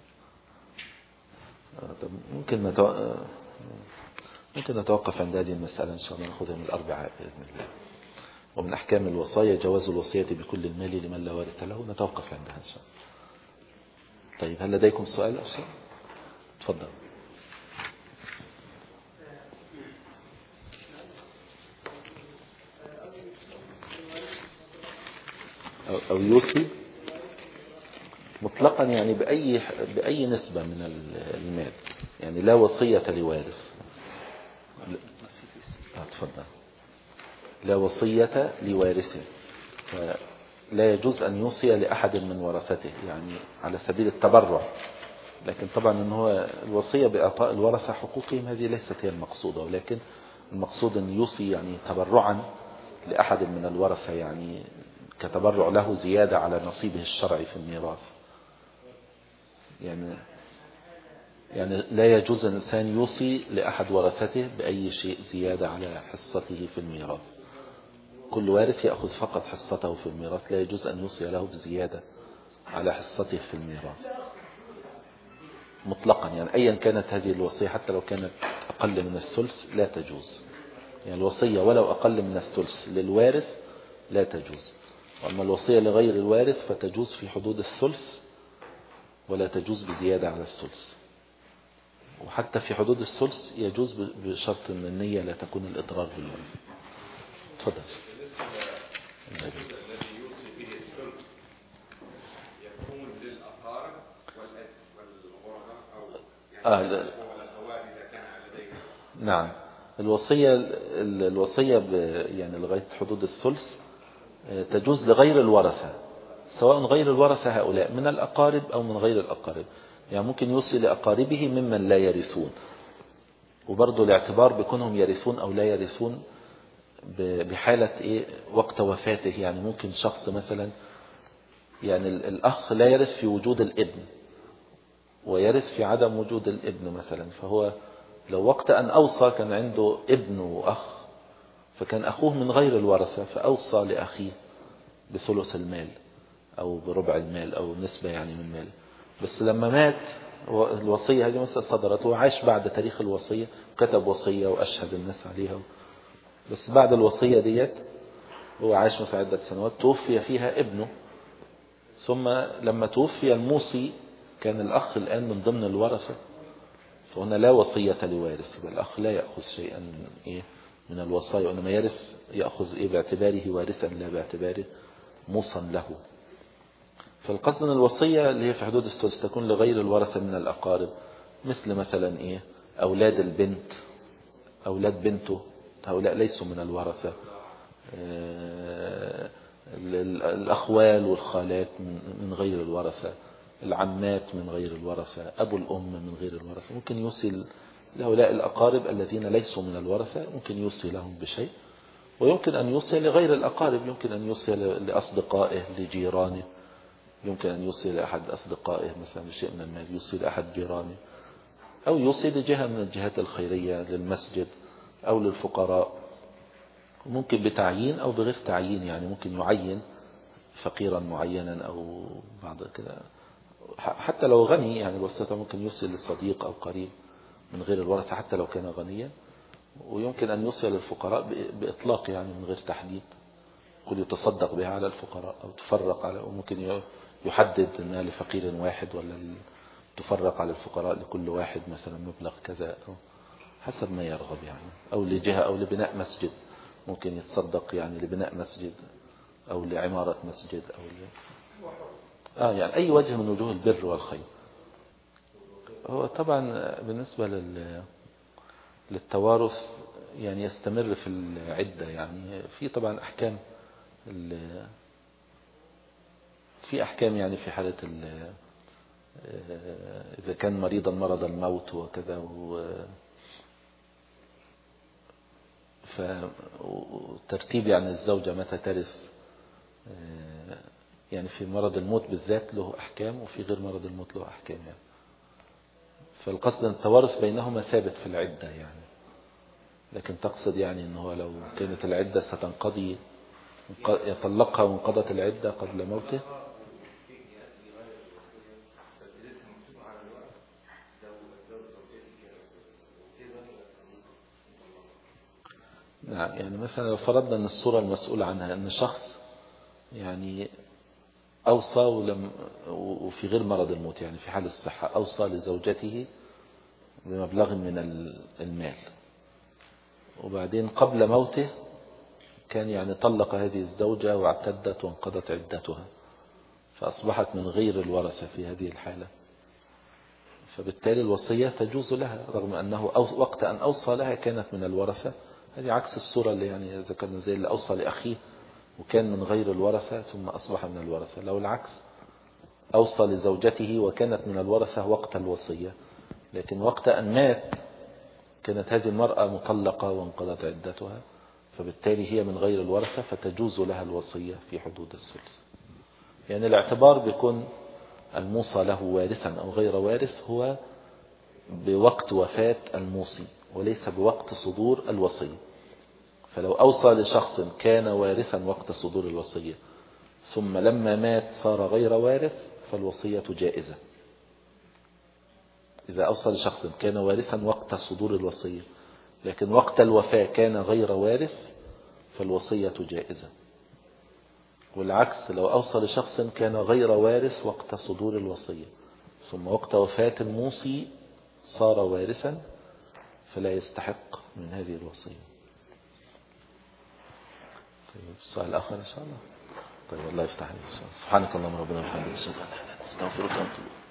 آه ممكن نتو... ممكن نتوقف عند هذه المسألة إن شاء الله، نأخذها من الأربعاء بإذن الله. ومن أحكام الوصايا جواز الوصية بكل المال لمن لا وارث له، نتوقف عندها إن شاء الله. طيب هل لديكم سؤال أو شيء؟ تفضل. أو, أو يوصي مطلقا يعني بأي بأي نسبة من المال، يعني لا وصية لوارث. تفضل. لا وصية لوارثه، فلا يجوز أن يوصي لأحد من ورثته يعني على سبيل التبرع، لكن طبعا إن هو الوصية بإعطاء الورثة حقوقهم هذه ليست هي المقصودة، ولكن المقصود أن يوصي يعني تبرعا لأحد من الورثة، يعني كتبرع له زيادة على نصيبه الشرعي في الميراث. يعني يعني لا يجوز الإنسان يوصي لأحد ورثته بأي شيء زيادة على حصته في الميراث. كل وارث يأخذ فقط حصته في الميراث، لا يجوز أن يوصي له بزيادة على حصته في الميراث مطلقا. يعني أيا كانت هذه الوصية حتى لو كانت أقل من الثلث لا تجوز. يعني الوصية ولو أقل من الثلث للوارث لا تجوز، وأما الوصية لغير الوارث فتجوز في حدود الثلث ولا تجوز بزيادة على الثلث. وحتى في حدود الثلث يجوز بشرط أن النية لا تكون الإضرار بالورث. تفضل. الذي يوصي به الثلث يكون للأقارب والغرباء أو يعني آه الأخوات إذا كان على دين. نعم. الوصية الوصية يعني لغاية حدود الثلث تجوز لغير الورثة، سواء غير الورثة هؤلاء من الأقارب أو من غير الأقارب. يعني ممكن يوصي لأقاربه ممن لا يرثون، وبرضه الاعتبار بكونهم يرثون أو لا يرثون بحالة إيه وقت وفاته. يعني ممكن شخص مثلا يعني الأخ لا يرث في وجود الابن ويرث في عدم وجود الابن مثلا، فهو لو وقت أن أوصى كان عنده ابن وأخ، فكان أخوه من غير الورثة فأوصى لأخيه بثلث المال أو بربع المال أو نسبة يعني من مال. بس لما مات الوصية هذه مثلا صدرت وعاش بعد تاريخ الوصية، كتب وصية وأشهد الناس عليها، بس بعد الوصية ديت هو عاش مثلا عدة سنوات توفي فيها ابنه، ثم لما توفي الموصي كان الأخ الآن من ضمن الورثة، فهنا لا وصية لوارث، يبقى الأخ لا يأخذ شيئا من إيه من الوصايا، وإنما يرث يأخذ إيه باعتباره وارثا لا باعتباره موصى له. فالقصد أن الوصية اللي هي في حدود الثلث تكون لغير الورثة من الأقارب، مثل مثلا إيه أولاد البنت، أولاد بنته هؤلاء ليسوا من الورثة، الأخوال والخالات من غير الورثة، العمات من غير الورثة، أبو الأم من غير الورثة. ممكن يوصي لهؤلاء الأقارب الذين ليسوا من الورثة، ممكن يوصي لهم بشيء، ويمكن أن يوصي لغير الأقارب، يمكن أن يوصي لأصدقائه لجيرانه، يمكن أن يوصي لأحد أصدقائه مثلا بشيء من المال، يوصي لأحد جيرانه، أو يوصي لجهة من الجهات الخيرية للمسجد أو للفقراء، ممكن بتعيين أو بغير تعيين، يعني ممكن يعين فقيرا معينا أو بعض كده، حتى لو غني يعني الوصية ممكن يوصي للصديق أو قريب من غير الورثة حتى لو كان غنيا، ويمكن أن يوصي للفقراء بإطلاق يعني من غير تحديد، قل يتصدق بها على الفقراء أو تفرق على، وممكن يحدد أنها لفقير واحد ولا تفرق على الفقراء لكل واحد مثلا مبلغ كذا، أو حسب ما يرغب يعني، أو لجهة أو لبناء مسجد، ممكن يتصدق يعني لبناء مسجد أو لعمارة مسجد أو ل... آه يعني أي وجه من وجوه البر والخير. هو طبعا بالنسبة لل... للتوارث يعني يستمر في العدة، يعني في طبعا أحكام ال... في أحكام يعني في حالة ال... إذا كان مريضا مرض الموت وكذا و... فترتيب يعني الزوجة متى ترث، يعني في مرض الموت بالذات له أحكام، وفي غير مرض الموت له أحكام يعني. فالقصد أن التوارث بينهما ثابت في العدة يعني، لكن تقصد يعني أنه لو كانت العدة ستنقضي يطلقها وانقضت العدة قبل موته. نعم، يعني مثلا لو فرضنا أن الصورة المسؤول عنها أن شخص يعني أوصى ولم وفي غير مرض الموت، يعني في حال الصحة أوصى لزوجته بمبلغ من المال، وبعدين قبل موته كان يعني طلق هذه الزوجة واعتدت وانقضت عدتها، فأصبحت من غير الورثة في هذه الحالة، فبالتالي الوصية تجوز لها رغم أنه وقت أن أوصى لها كانت من الورثة. هذه عكس الصورة اللي يعني ذكرنا زي اللي أوصى لأخيه وكان من غير الورثة ثم أصبح من الورثة. لو العكس أوصى لزوجته وكانت من الورثة وقت الوصية، لكن وقت أن مات كانت هذه المرأة مطلقة وانقضت عدتها، فبالتالي هي من غير الورثة فتجوز لها الوصية في حدود الثلث. يعني الاعتبار بيكون الموصى له وارثا أو غير وارث هو بوقت وفاة الموصي وليس بوقت صدور الوصية. فلو أوصى لشخص كان وارثا وقت صدور الوصية ثم لما مات صار غير وارث فالوصية جائزة. إذا أوصى لشخص كان وارثا وقت صدور الوصية لكن وقت الوفاة كان غير وارث فالوصية جائزة، والعكس لو أوصى لشخص كان غير وارث وقت صدور الوصية ثم وقت وفاة الموصي صار وارثا فلا يستحق من هذه الوصية. طيب السؤال الآخر إن شاء الله. طيب الله يفتح عليك. سبحانك اللهم ربنا وبحمدك أشهد أن لا إله إلا أنت أستغفرك وأتوب إليك.